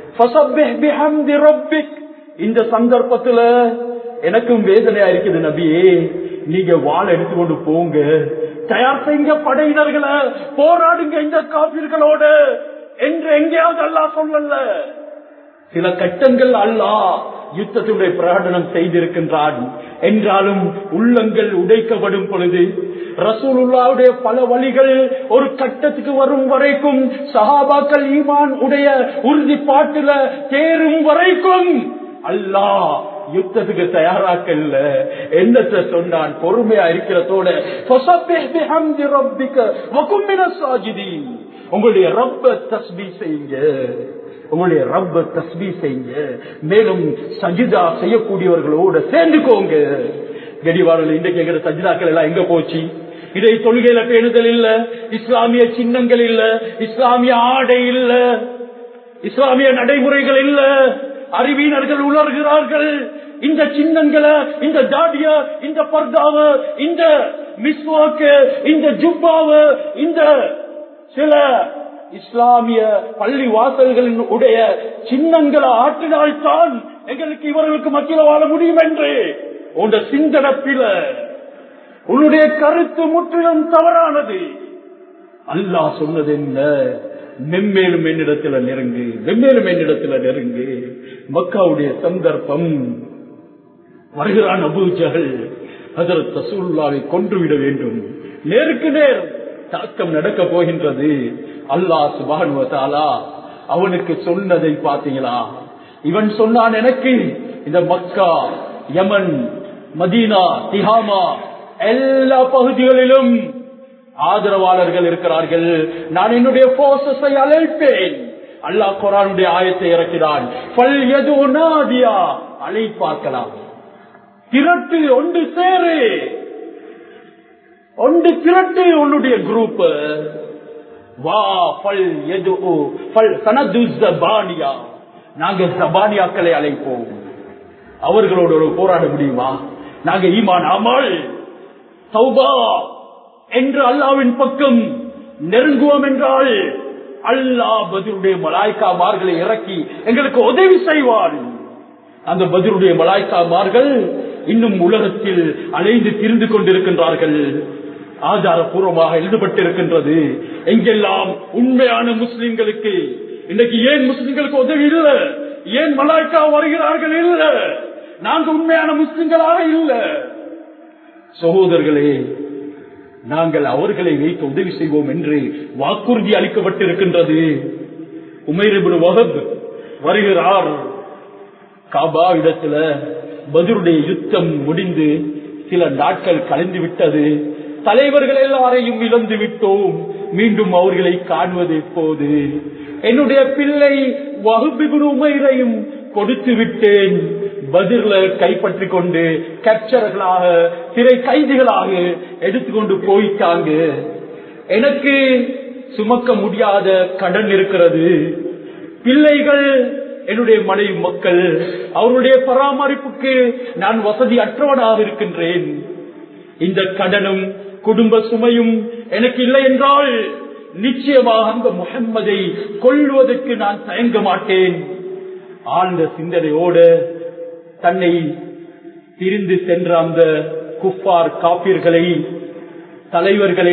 இந்த சந்தர்ப்பத்துல எனக்கும் வேதனையா இருக்குது நபியே நீங்க வாள் எடுத்துக்கொண்டு போங்க தயார் செய்யுங்க படையினர்களை போராடுங்க இந்த காபிர்களோட என்று எங்கேயாவது அல்லாஹ் சொல்லல சில கட்டங்கள் அல்லாஹ் யுத்தத்துடைய பிரகடனம் செய்திருக்கின்றான் என்றாலும் உள்ளங்கள் உடைக்கப்படும் பொழுது ரசூலுல்லாஹ்வுடைய பல வழிகள் ஒரு கட்டத்துக்கு வரும் வரைக்கும் சஹாபாக்கள் ஈமான் உடைய உறுதிப்பாட்டுல தேரும் வரைக்கும் அல்லாஹ் யுத்தத்துக்கு தயாராக்கல்ல என்னத்தை சொன்னான் பொறுமையா இருக்கிறதோட உங்களுடைய ரப்ப தஸ்பீஹ் செய்யுங்க உங்களுடைய ரப்ப தஸ்பீஹ் செய்யுங்க மேலும் சஜிதா செய்யக்கூடியவர்களோட சேர்ந்துக்கோங்க கடிவாளர்கள் இன்றைக்கு எங்கிற சஜிதாக்கள் எல்லாம் எங்க போச்சு இதை தொழுகையில பேணுதல் இல்ல இஸ்லாமிய சின்னங்கள் இல்ல இஸ்லாமிய ஆடை இல்ல இஸ்லாமிய நடைமுறைகள் இல்ல அறிவியனர்கள் உணர்கிறார்கள் இந்த சின்னங்களை இந்த ஜாடிய இந்த பர்தாவ இந்த மிஸ்வாக்கு இந்த ஜுப்பாவ இந்த சில இஸ்லாமிய பள்ளி வாசல்களின் உடைய சின்னங்களை ஆற்றினால்தான் எங்களுக்கு இவர்களுக்கு மத்தியில் வாழ முடியும் என்று உன் சிந்தனப்பில உன்னுடைய கருத்து முற்றிலும் தவறானது. அல்லாஹ் சொன்னது என்ன? மென்மேலும் என்னிடத்துல நெருங்கு, மென்மேலும் என்னிடத்துல நெருங்கு. மக்காவுடைய சந்தர்ப்பம் வருகிறான் அபூ ஜஹல் ஹஜ்ரத் ரசூலுல்லாஹை கொன்றுவிட வேண்டும். நேருக்கு நேர் தாக்கம் நடக்க போகின்றது. அல்லாஹ் சுப்ஹானஹு வ தஆலா அவனுக்கு சொன்னதை பாத்தீங்களா? இவன் சொன்னான், எனக்கு இந்த மக்கா, யமன், மதீனா, திஹாமா எல்லா பகுதிகளிலும் ஆதரவாளர்கள் இருக்கிறார்கள். நான் என்னுடைய போர்ஸஸை அழைப்பேன். அல்லாஹ் குர்ஆனுடைய ஆயத்தை இறக்கிறான். ஃபல்யது நாதியா, அழைப்பாக்கலாம், திரட்டு, ஒன்று சேரு, ஒன்று திரட்டு உன்னுடைய குரூப். வா ஃபல்யது ஃபல் சனது ஜபானியா, நாங்க ஜபானியாக்களை அழைப்போம். அவர்களோடு ஒரு போராட முடியுமா? நாங்க ஈமான், அமல், தௌபா என்று அல்லாஹ்வின் பக்கம் நெருங்குவோம் என்றால் அல்லாஹ் பத்ருடைய மலாய்க்காமார்களை இறக்கி எங்களுக்கு உதவி செய்வார். அந்த பத்ருடைய மலாய்க்காமார்கள் இன்னும் உலகத்தில் அலைந்து திரிந்து கொண்டிருக்கின்றார்கள். ஆதாரபூர்வமாக எழுதப்பட்டிருக்கின்றது. எங்கெல்லாம் உண்மையான முஸ்லிம்களுக்கு இன்னைக்கு ஏன் முஸ்லிம்களுக்கு உதவி இல்லை? ஏன் மலாய்க்கா வருகிறார்கள்? இல்ல, நாங்க உண்மையான முஸ்லிம்களாக இல்ல. சகோதரர்களே, நாங்கள் அவர்களை வைத்து உதவி செய்வோம் என்று வாக்குறுதி அளிக்கப்பட்டிருக்கின்றது. உமைர் இப்னு வஹப் வருகிறார். காபா இடத்துல பத்ருடைய யுத்தம் முடிந்து சில நாட்கள் கழிந்து விட்டது. தலைவர்கள் எல்லாரையும் இழந்து விட்டோம். மீண்டும் அவர்களை காண்பது எப்போது? என்னுடைய பிள்ளை வஹப் இப்னு உமைரையும் கொடுத்து விட்டேன். பதிர்ல கைப்பற்றி கொண்டு கேப்சர்களாக சிறை கைதிகளாக எடுத்துக்கொண்டு போயிட்டாங்க. எனக்கு சுமக்க முடியாத கடன் இருக்கிறது. பிள்ளைகள், என்னுடைய மனைவி மக்கள், அவருடைய பராமரிப்புக்கு நான் வசதி அற்றவனாக இருக்கின்றேன். இந்த கடனும் குடும்ப சுமையும் எனக்கு இல்லை என்றால் நிச்சயமாக அந்த முஹம்மதை கொல்வதற்கு நான் தயங்க மாட்டேன். ஆழ்ந்த சிந்தனையோடு தன்னை திரிந்து சென்ற அந்த குஃபார் காபிர்களை, தலைவர்களை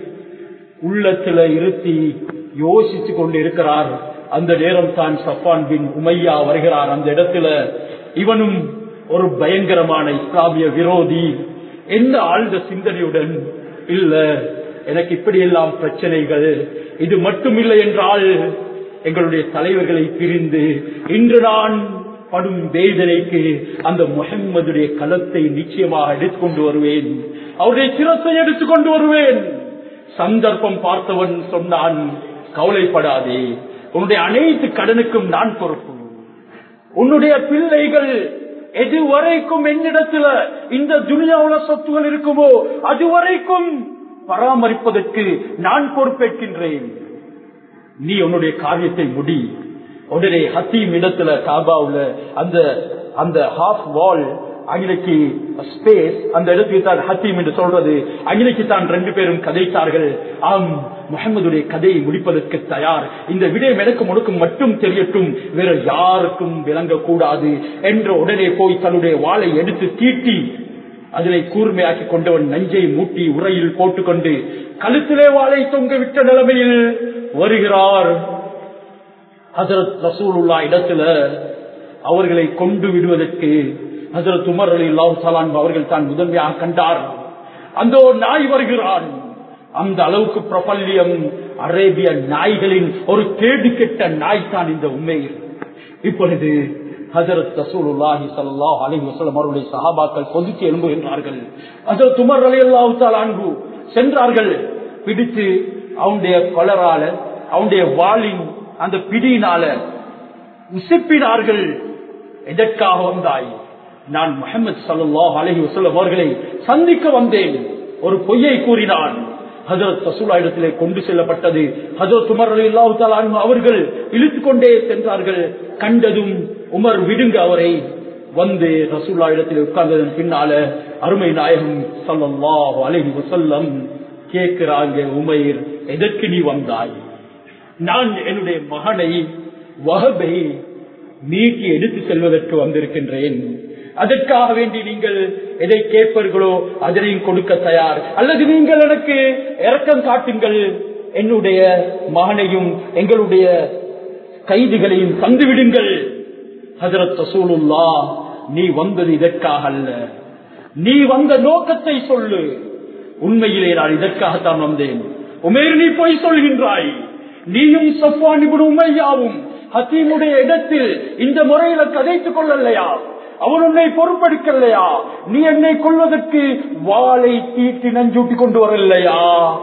உள்ளத்தில் இருத்தி யோசித்துக் கொண்டு இருக்கிறார். அந்த நேரம் தான் சஃபான் பின் உமையா வருகிறார். அந்த இடத்துல இவனும் ஒரு பயங்கரமான இஸ்லாமிய விரோதி. என்ன ஆழ்ந்த சிந்தனையுடன், இல்ல எனக்கு இப்படி எல்லாம் பிரச்சனைகள், இது மட்டும் இல்லை என்றால் எங்களுடைய தலைவர்களை பிரிந்து இன்று நான் படும் வேதனைக்கு அந்த முஹம்மதுடைய களத்தை நிச்சயமாக எடுத்துக்கொண்டு வருவேன், அவருடைய சிரத்தை எடுத்துக்கொண்டு வருவேன். சந்தர்ப்பம் பார்த்தவன் சொன்னான், கவலைப்படாதே, உன்னுடைய அனைத்து கடனுக்கும் நான் பொறுப்பு. உன்னுடைய பிள்ளைகள் எதுவரைக்கும் என்னிடத்துல இந்த துனியாவுல சொத்துகள் இருக்குமோ அதுவரைக்கும் பராமரிப்பதற்கு நான் பொறுப்பேற்கின்றேன். நீ உன்னுடைய காரியத்தை முடி. உடனே ஹத்தீம் இடத்துல காபாவுல அந்த அந்த ஹாஃப் வால் அகிலைக்கு ஸ்பேஸ், அந்த இடத்துக்கு தான் ஹத்தீம் என்று சொல்றது. அகிலைக்கு தான் ரெண்டு பேரும் கதைத்தார்கள். ஆம், முஹம்மதுடைய கதையை முடிப்பதற்கு தயார். இந்த விடயம் எனக்கு முழுக்கும் மட்டும் தெரியட்டும், வேற யாருக்கும் விளங்கக்கூடாது என்று உடனே போய் தன்னுடைய வாளை எடுத்து தீட்டி அதனை கூர்மையாக்கி கொண்டவன் நஞ்சை மூட்டி உரையில் போட்டுக்கொண்டு கழுத்திலே வாளை தொங்கவிட்ட நிலைமையில் வருகிறார். ஹஜ்ரத் ரசூலுல்லாஹ் இடத்துல அவர்களை கொண்டு விடுவதற்கு ஹஜ்ரத் உமர் ரலியல்லாஹு தஆலா அன்ஹு அவர்கள் தான் முதன்மையாக கண்டார். அந்த நாய் வருகிறான். அந்த அளவுக்கு பிரபல்யம், அரேபிய நாய்களின் ஒரு கேடு கெட்ட நாய் தான் இந்த உம்மைர். இப்பொழுது ஹஜ்ரத் ரசூலுல்லாஹி ஸல்லல்லாஹு அலைஹி வஸல்லம் அவருடைய சஹாபாக்கள் கொதித்து எழும்புகின்றார்கள். ஹஜ்ரத் உமர் ரலியல்லாஹு தஆலா அன்ஹு சென்றார்கள். பிடித்து அவனுடைய கொலரால, அவனுடைய வாளின் அந்த பிடியினால உசிப்பினார்கள். எதற்காக வந்தாய்? நான் முஹம்மது ஸல்லல்லாஹு அலைஹி வஸல்லம் அவர்களை சந்திக்க வந்தேன். ஒரு பொய்யை கூறினான். ஹஜ்ரத் ரசூலுல்லாஹ் இடத்திலே கொண்டு செல்லப்பட்டது. ஹஜ்ரத் உமர் ரலியல்லாஹு தஆலா அன்ஹு அவர்கள் இழுத்துக் கொண்டே சென்றார்கள். கண்டதும் உமர் விடுங்க அவரை. வந்து ரசூலுல்லாஹ் இடத்திலே உட்கார்ந்ததன் பின்னால அருமை நாயகம் ஸல்லல்லாஹு அலைஹி வஸல்லம் கேட்கிறாங்க, உமைர் எதற்கு நீ வந்தாய்? நான் என்னுடைய மகனை வஹபை மீட்டி எடுத்து செல்வதற்கு வந்திருக்கின்றேன். அதற்காக வேண்டி நீங்கள் எதை கேட்பீர்களோ அதனையும் கொடுக்க தயார், அல்லது நீங்கள் எனக்கு இரக்கம் காட்டுங்கள், என்னுடைய மகனையும் எங்களுடைய கைதிகளையும் தந்துவிடுங்கள். ஹஜ்ரத் ரசூலுல்லாஹ், நீ வந்தது இதற்காக அல்ல, நீ வந்த நோக்கத்தை சொல்லு. உண்மையிலே நான் இதற்காகத்தான் வந்தேன். உமேர், நீ போய் சொல்கின்றாய். நீயும் சஃப்வான் இப்னு உமையாவும் ஹத்தீமுடைய இடத்தில் இந்த முறையில கதைத்துக் கொள்ளலையா? அவன் உன்னை பொறுப்பெடுக்கலையா? நீ என்னை கொள்வதற்கு வாளை தீட்டி நஞ்சூட்டி கொண்டு வரலையா?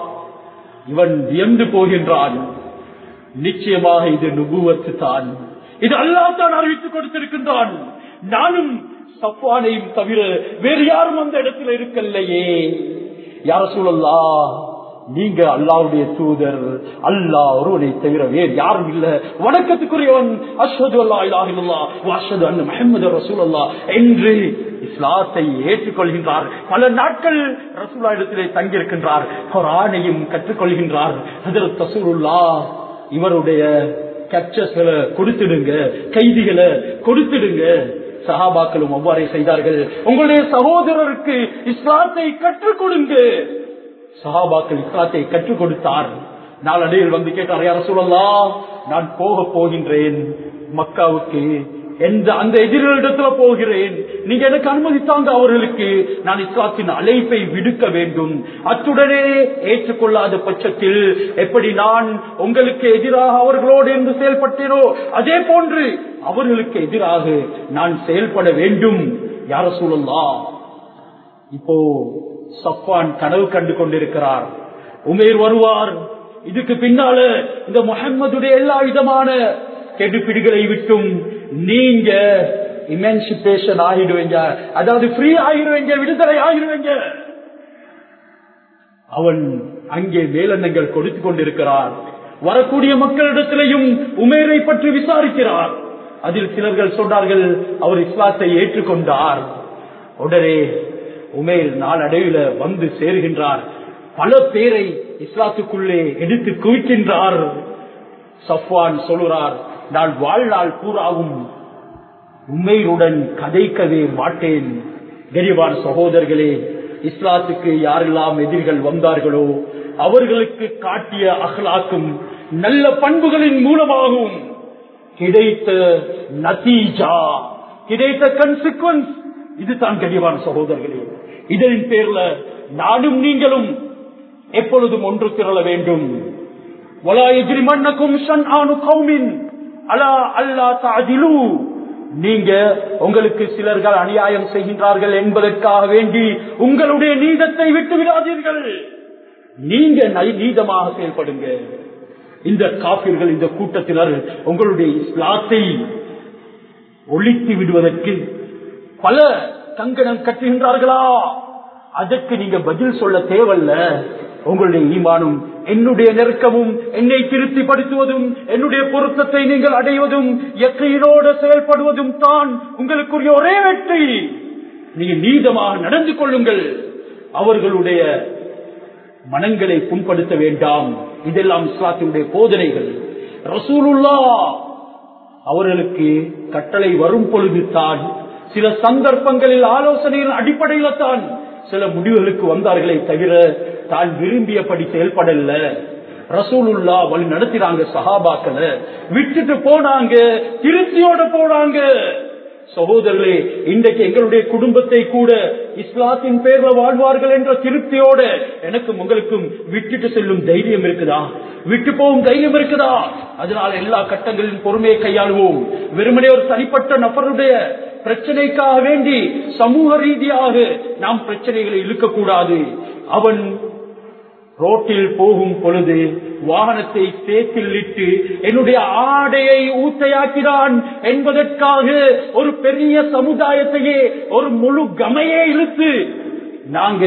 இவன் வியந்து போகின்றான். நிச்சயமாக இது நுபுவத்து தான், இது அல்லாஹ் தான் அறிவித்துக் கொடுத்திருக்கின்றான். நானும் சஃப்வானையும் தவிர வேறு யாரும் அந்த இடத்துல இருக்கலையே. யா ரசூலல்லாஹ், நீங்க அல்லாஹ்வுடைய தூதர், அல்லாஹ் ஒருவனை தவிர வேறு யாரும் இல்ல, வணக்கத்துக்குரியவன், அஷ்ஹது அல்லா இலாஹ இல்லல்லாஹ் வ அஷ்ஹது அன்ன முஹம்மதர் ரசூலுல்லாஹ் என்று இஸ்லாத்தை ஏற்றுக்கொள்கின்றார். பல நாட்கள் ரசூலுல்லாஹ் இடத்திலே தங்கியிருக்கின்றார். குர்ஆனையும் கற்றுக்கொள்கின்றார். ஹஜ்ரத் ரசூலுல்லாஹ் இவருடைய கேப்சர்ஸ்களை கொடுத்துடுங்க, கைதிகளை கொடுத்துடுங்க. சஹாபாக்களும் அவ்வாறே செய்தார்கள். உங்களுடைய சகோதரருக்கு இஸ்லாத்தை கற்றுக் கொடுங்க. சஹாபாக்கள் இஸ்லாத்தை கற்றுக் கொடுத்தார். நாளடைவில் வந்து கேட்டார், யா ரசூலல்லாஹ், நான் போக போகின்றேன் மக்காவுக்கு, எந்த அந்த எதிரிடத்துல போகிறேன், நீங்க எனக்கு அனுமதித்தாங்க அவர்களுக்கு நான் இஸ்லாத்தின் அழைப்பை விடுக்க வேண்டும். அத்துடனே ஏற்றுக்கொள்ளாத பட்சத்தில் எப்படி நான் உங்களுக்கு எதிராக அவர்களோடு என்று செயல்பட்டேனோ அதே போன்று அவர்களுக்கு எதிராக நான் செயல்பட வேண்டும். யா ரசூலல்லாஹ், இப்போ சஃப்வான் கனவு கண்டு கொண்டிருக்கிறார். உமைர் வருவார், இதுக்கு பின்னால இந்த முஹம்மதுடைய எல்லா விதமான கெடுபிடிகளை விட்டும் நீங்க இமென்சிபேஷன் ஆகிடுவீங்க, அதாவது ஃப்ரீ ஆகிடுவீங்க, விடுதலை ஆகிடுவீங்க. அவன் அங்கே மேலெண்ணங்கள் கொடுத்து கொண்டிருக்கிறார். வரக்கூடிய மக்களிடத்திலையும் உமேரை பற்றி விசாரிக்கிறார். அதில் சிலர்கள் சொன்னார்கள் அவர் இஸ்லாத்தை ஏற்றுக்கொண்டார். உடனே உமேர் நாளடைவில் வந்து சேருகின்றார். பல பேரை இஸ்லாத்துக்குள்ளே எடுத்து குவிக்கின்றார். சஃப்வான் சொல்கிறார், நான் வாழ்நாள் பூராவும் உமேருடன் கதைக்கவே மாட்டேன். கரிவான் சகோதரர்களே, இஸ்லாத்துக்கு யாரெல்லாம் எதிரிகள் வந்தார்களோ அவர்களுக்கு காட்டிய அஹ்லாக்கும் நல்ல பண்புகளின் மூலமாகவும் கிடைத்த நதீஜா, கிடைத்த கன்சிக்வன்ஸ் இதுதான் கரிவான் சகோதரர்களே. இதன் பேர்ல நானும் நீங்களும் எப்பொழுதும் ஒன்று திரள வேண்டும். வலா யஜ்ரிமன்னகும் ஷன்ஆனு கௌமின் அலா அல்லா தஅதிலு, நீங்க உங்களுக்கு சிலர்கள் அநியாயம் செய்கின்றார்கள் என்பதற்காக வேண்டி உங்களுடைய நீதத்தை விட்டு விடாதீர்கள், நீங்க நீதமாக செயல்படுங்க. இந்த காபிர்கள், இந்த கூட்டத்தினர் உங்களுடைய இஸ்லாத்தை ஒழித்து விடுவதற்கு பல கங்கணம் கட்டுகின்றார்களா? அதற்கு நீங்க பதில் சொல்ல தேவையில்ல. உங்களுடைய ஈமானும் என்னுடைய நெருக்கமும் என்னை திருப்திப்படுத்துவதும் என்னுடைய பொருத்தத்தை நீங்கள் அடைவதும் யக்கீனோடு செயல்படுவதும் தான் உங்களுக்குரிய ஒரே வெற்றி. நீங்கள் நீதமாக நடந்து கொள்ளுங்கள், அவர்களுடைய மனங்களை புண்படுத்த வேண்டாம். இதெல்லாம் இஸ்லாத்தினுடைய போதனைகள். ரசூலுல்லாஹ் அவர்களுக்கு கட்டளை வரும் பொழுது தான், சில சந்தர்ப்பங்களில் ஆலோசனையின் அடிப்படையில் தான் சில முடிவுகளுக்கு வந்தார்களே தவிர தான் விரும்பியபடி செயல்படல. ரசூலுல்லாஹ் வழி நடத்தினாங்க, சஹாபாக்களை விட்டுட்டு போனாங்க, திருப்தியோட போனாங்க. சகோதரர்களே, இன்றைக்கு எங்களுடைய குடும்பத்தை கூட இஸ்லாத்தின் பேர்ல வாழ்வார்கள் என்ற திருப்தியோட எனக்கும் உங்களுக்கும் விட்டுட்டு செல்லும் தைரியம் இருக்குதா? விட்டு போகும் தைரியம் இருக்குதா? அதனால எல்லா கட்டங்களிலும் பொறுமையை கையாளுவோம். வெறுமனே ஒரு தனிப்பட்ட நபருடைய பிரச்சனைக்காக வேண்டி சமூக ரீதியாக நாம் பிரச்சனைகளை இழுக்கக்கூடாது. அவன் ரோட்டில் போகும் பொழுது வாகனத்தை சேத்தில் இட்டு என்னுடைய ஆடையை ஊத்தையாக்கிறான் என்பதற்காக ஒரு பெரிய சமுதாயத்தையே, ஒரு முழு கமையே இழுத்து நாங்க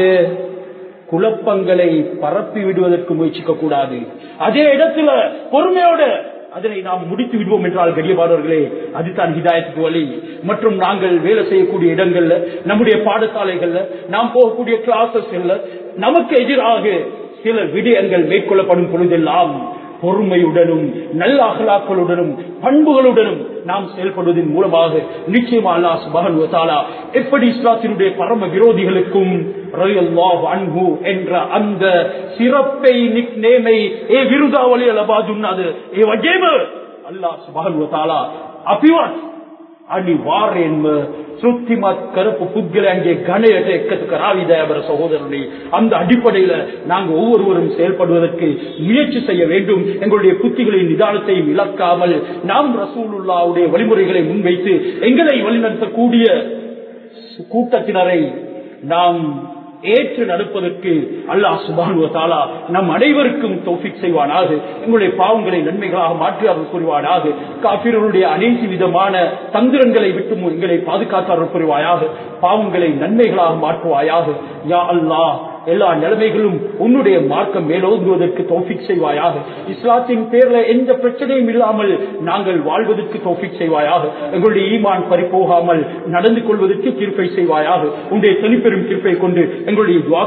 குழப்பங்களை பரப்பி விடுவதற்கு முயற்சிக்க கூடாது. அதே இடத்துல பொறுமையோட அதனை நாம் முடித்து விடுவோம் என்றால் கடியபாடவர்களே, அதுதான் ஹிதாயத்துக்கு வழி. மற்றும் நாங்கள் வேலை செய்யக்கூடிய இடங்கள்ல, நம்முடைய பாடசாலைகள்ல, நாம் போகக்கூடிய கிளாஸஸ்ல நமக்கு எதிராக சில விடயங்கள் மேற்கொள்ளப்படும் பொழுதெல்லாம் பொறுமையுடனும் நல்ல அகலாக்களுடனும் பண்புகளுடனும் நாம் செயல்படுவதன் மூலமாக நிச்சயமா அல்லாஹ் சுப்ஹானஹு வ தஆலா எப்படி இஸ்லாத்தினுடைய பரம விரோதிகளுக்கும் ரலியல்லாஹு அன்ஹு என்ற அந்த சிறப்பை நிக்நேமை ஏ விருதாவலி அலபாதுன்னது ஏ வஜேப அல்லாஹ் சுப்ஹானஹு வ தஆலா අපිවත් අනිවාර්යෙන්ම සෘත්තිමත් කරපු පුද්ගලයන්ගේ ගණයට එකතු කරාවිද යබර சகோதரர்களே, அந்த அடிப்படையில நாங்க ஒவ்வொருவரும் செயல்படுவதற்கு முயற்சி செய்ய வேண்டும். எங்களுடைய புத்திகளின் நிதானத்தையும் இழக்காமல் நாம் ரசூலுல்லாஹ்வுடைய வழிமுறைகளை முன்வைத்து எங்களை வழிநடத்தக்கூடிய கூட்டத்தினரை நாம் ஏற்று நடப்பதற்கு அல்லாஹ் சுப்ஹானஹு வ தஆலா நம் அனைவருக்கும் தௌஃபீக் செய்வானாக. எங்களுடைய பாவங்களை நன்மைகளாக மாற்றி அருள் புரிவானாக. காபிர்களுடைய அனைத்து விதமான தந்திரங்களை விட்டு எங்களை பாதுகாத்து அருள் புரிவாயாக. பாவங்களை நன்மைகளாக மாற்றுவாயாக. யா அல்லாஹ், எல்லா நிலைமைகளும் உன்னுடைய மார்க்கம் மேலோங்குவதற்கு தௌஃபீக் செய்வாயாக. இஸ்லாத்தின் பேர்ல எந்த பிரச்சனையும் இல்லாமல் நாங்கள் வாழ்வதற்கு தௌஃபீக் செய்வாயாக. எங்களுடைய ஈமான் பறிபோகாமல் நடந்து கொள்வதற்கு கிருபை செய்வாயாக. உன்னுடைய தனிப்பெரும் கிருபை கொண்டு எங்களுடைய